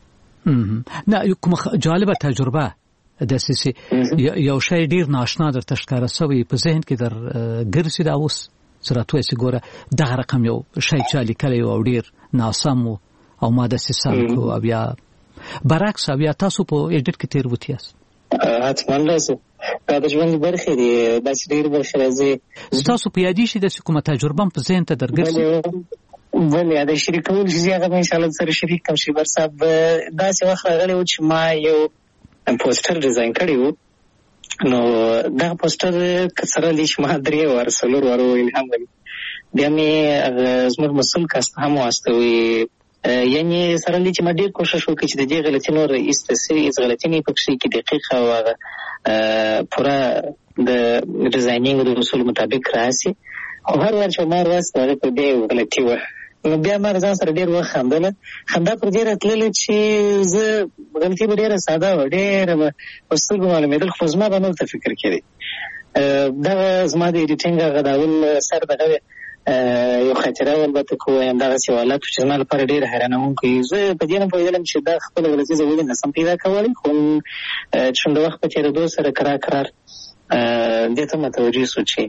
نه کومه جالبه تجربه داسې یو شی ډېر ناشنا درته ښکاره سوی په ذهن کې در ګرځي، دا اوس چې راته وایي چې ګوره دغه رقم یو شی چا لیکلی او ډېر ناسم و او ما داسې سم کړو، او بیا برعکس بیا تاسو په ایډیټ کې تېروتي یاست؟ حتما راځي، دا د ژوند برخې دي، داسې ډېر برخې راځي. ستاسو په یادې شي داسې کومه تجربه په ذهن ته در ګرځي؟ بلې دا شریکول چې هغه به انشاءالله سره شریک کوم. شیبر صاحب داسې وخت راغلی و چې ما یو پوسټر ډیزاین کړی و، نو دغه پوسټر که سره دی چې ما درې واره څلور واره وویل هم ویل، بیا مې زموږ مسؤل کس ته هم واستوي، یعنې سره دی چې ما ډېر کوشش وکړي چې د دې غلطي نور ایسته سوي هېڅ غلطي نه وي پکښې کې دقیقه او هغه پوره د ډیزاینینګ د اصولو مطابق راسي، خو هر وار چې ما ورواستو هغې په دې یو غلطي وه، نو بیا ما ځان سره ډېر وخندله. خندا پر دې راتلله چې زه غلطي به ډېره ساده وه، ډېره به په سترګو معلومېدل، خو زما به نور ته فکر کېدی. دغه زما د ایډیټینګ هغه د اول سر دغه یو خاطره و، البته که ووایم دغسې حالت چې زما لپاره ډېر حیرانوونکی. زه په دې نه پوهېدلم چې دا خپله غلطي زه ولې نسم پیدا کولی، خو چې د وخت په تېرېدو سره کرار کرار دې ته متوجه سو چې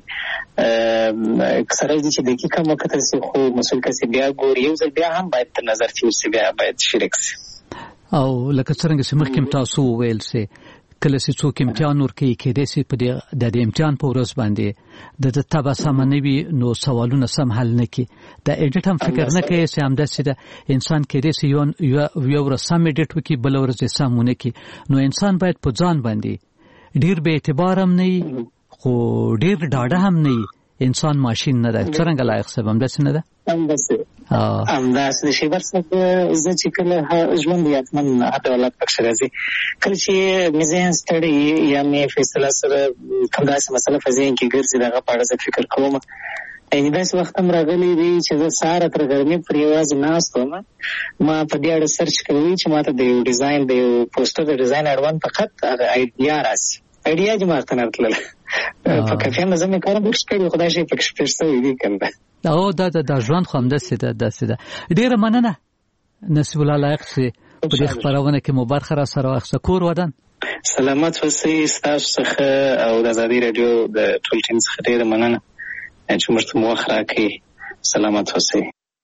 سره دي چې دقیقه مکتل سي، خو مسؤل کسي بیا ګوري یو ځل بیا هم باید تر نظر تیر سي، بیا باید شریک سي. او لکه څرنګه چې مخکې تاسو ویل سي کله چې څوک امتحان ورکوي کېدای سي په د امتحان په ورځ باندې د تبه سمه نه وي، نو سوالونه سم حل نه کړي. د ایډیټ هم فکر نه کوي چې همداسې د انسان کېدای سي یو ورځ سم ایډیټ وکړي، بله ورځ یې سم ونه کړي. نو انسان باید په ځان باندې ډیر به اعتبار هم نه وي، خو ډیر ډاډه هم نه وي. انسان ماشین نه ده، څرنګه لایق صاحب همداسې نه ده؟ همداسې همداسې شیبر صاحب زه چې کله ژوند یاتمن هر ډولت پکښې راځي، کله چې مې ذهن ستړی یا مې فیصله سره کوم داسې مسله په ذهن کې ګرځي، د هغه په اړه زه فکر کوم. یعنې داسې وخت هم راغلی دی چې زه سهاره تر غرمې پورې یوازې ناست وم، ما په دې اړه سرچ کوي چې ما ته د یو ډیزاین د یو پوسټر د ډیزاین اړوند فقط هغه آیډیا راسي، آیډیا چې ما ورته نه تلله. په کافي اندازه مې کار بکس کړي، خو دا شی پکښې پېښ سوی دی که نه. او دا دا ژوند خو همداسې ده داسې ده. ډېره مننه نصیب الله لایق چې په دې خپرونه کې مو برخه را سره واخیسته. کور ودان سلامت اوسئ، ستاسو څخه او د ازادي راډیو د ټول ټیم څخه ډېره مننه چې موږ ته مو وخت راکړئ. سلامت اوسئ.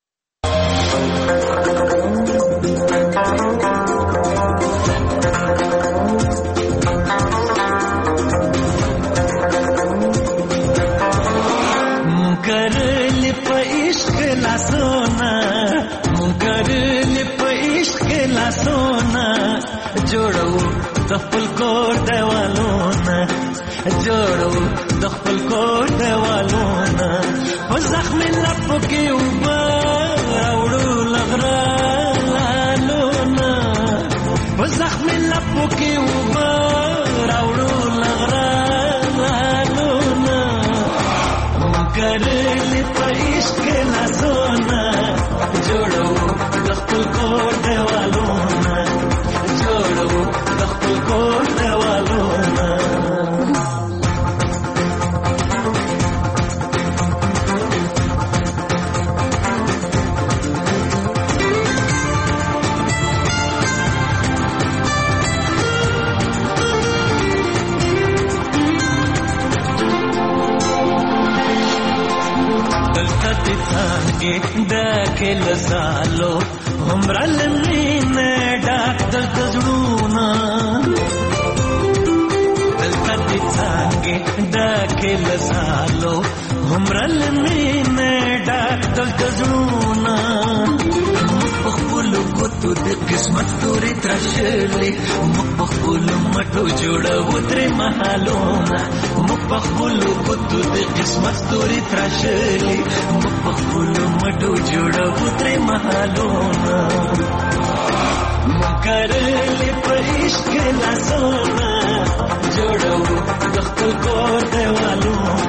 جوړو د خپل کور دیوالونه، جوړو د خپل کور دیوالونه، په زخم لپو کې اوبه راوړو لغره لالونه، په زخم لپو کې اوبه راوړو لغره لالونه، دلته دې څانګې ډکې له ځالو هومره له مینې ډک دلته زړونه دلته دې څانګې ډکې له ځالو هومره له مینې ډک دلته زړونه موږ په خپلو ګوتو د قسمت ستوري تراشلې موږ په خپلو مټو جوړوو ترې مهالونه موږ په خپلو ګوتو د قسمت ستوري تراشلې موږ په خپلو مټو جوړوو ترې مهالونه موږ کرلې په عشق لاسونه جوړوو د خپل کور دیوالونه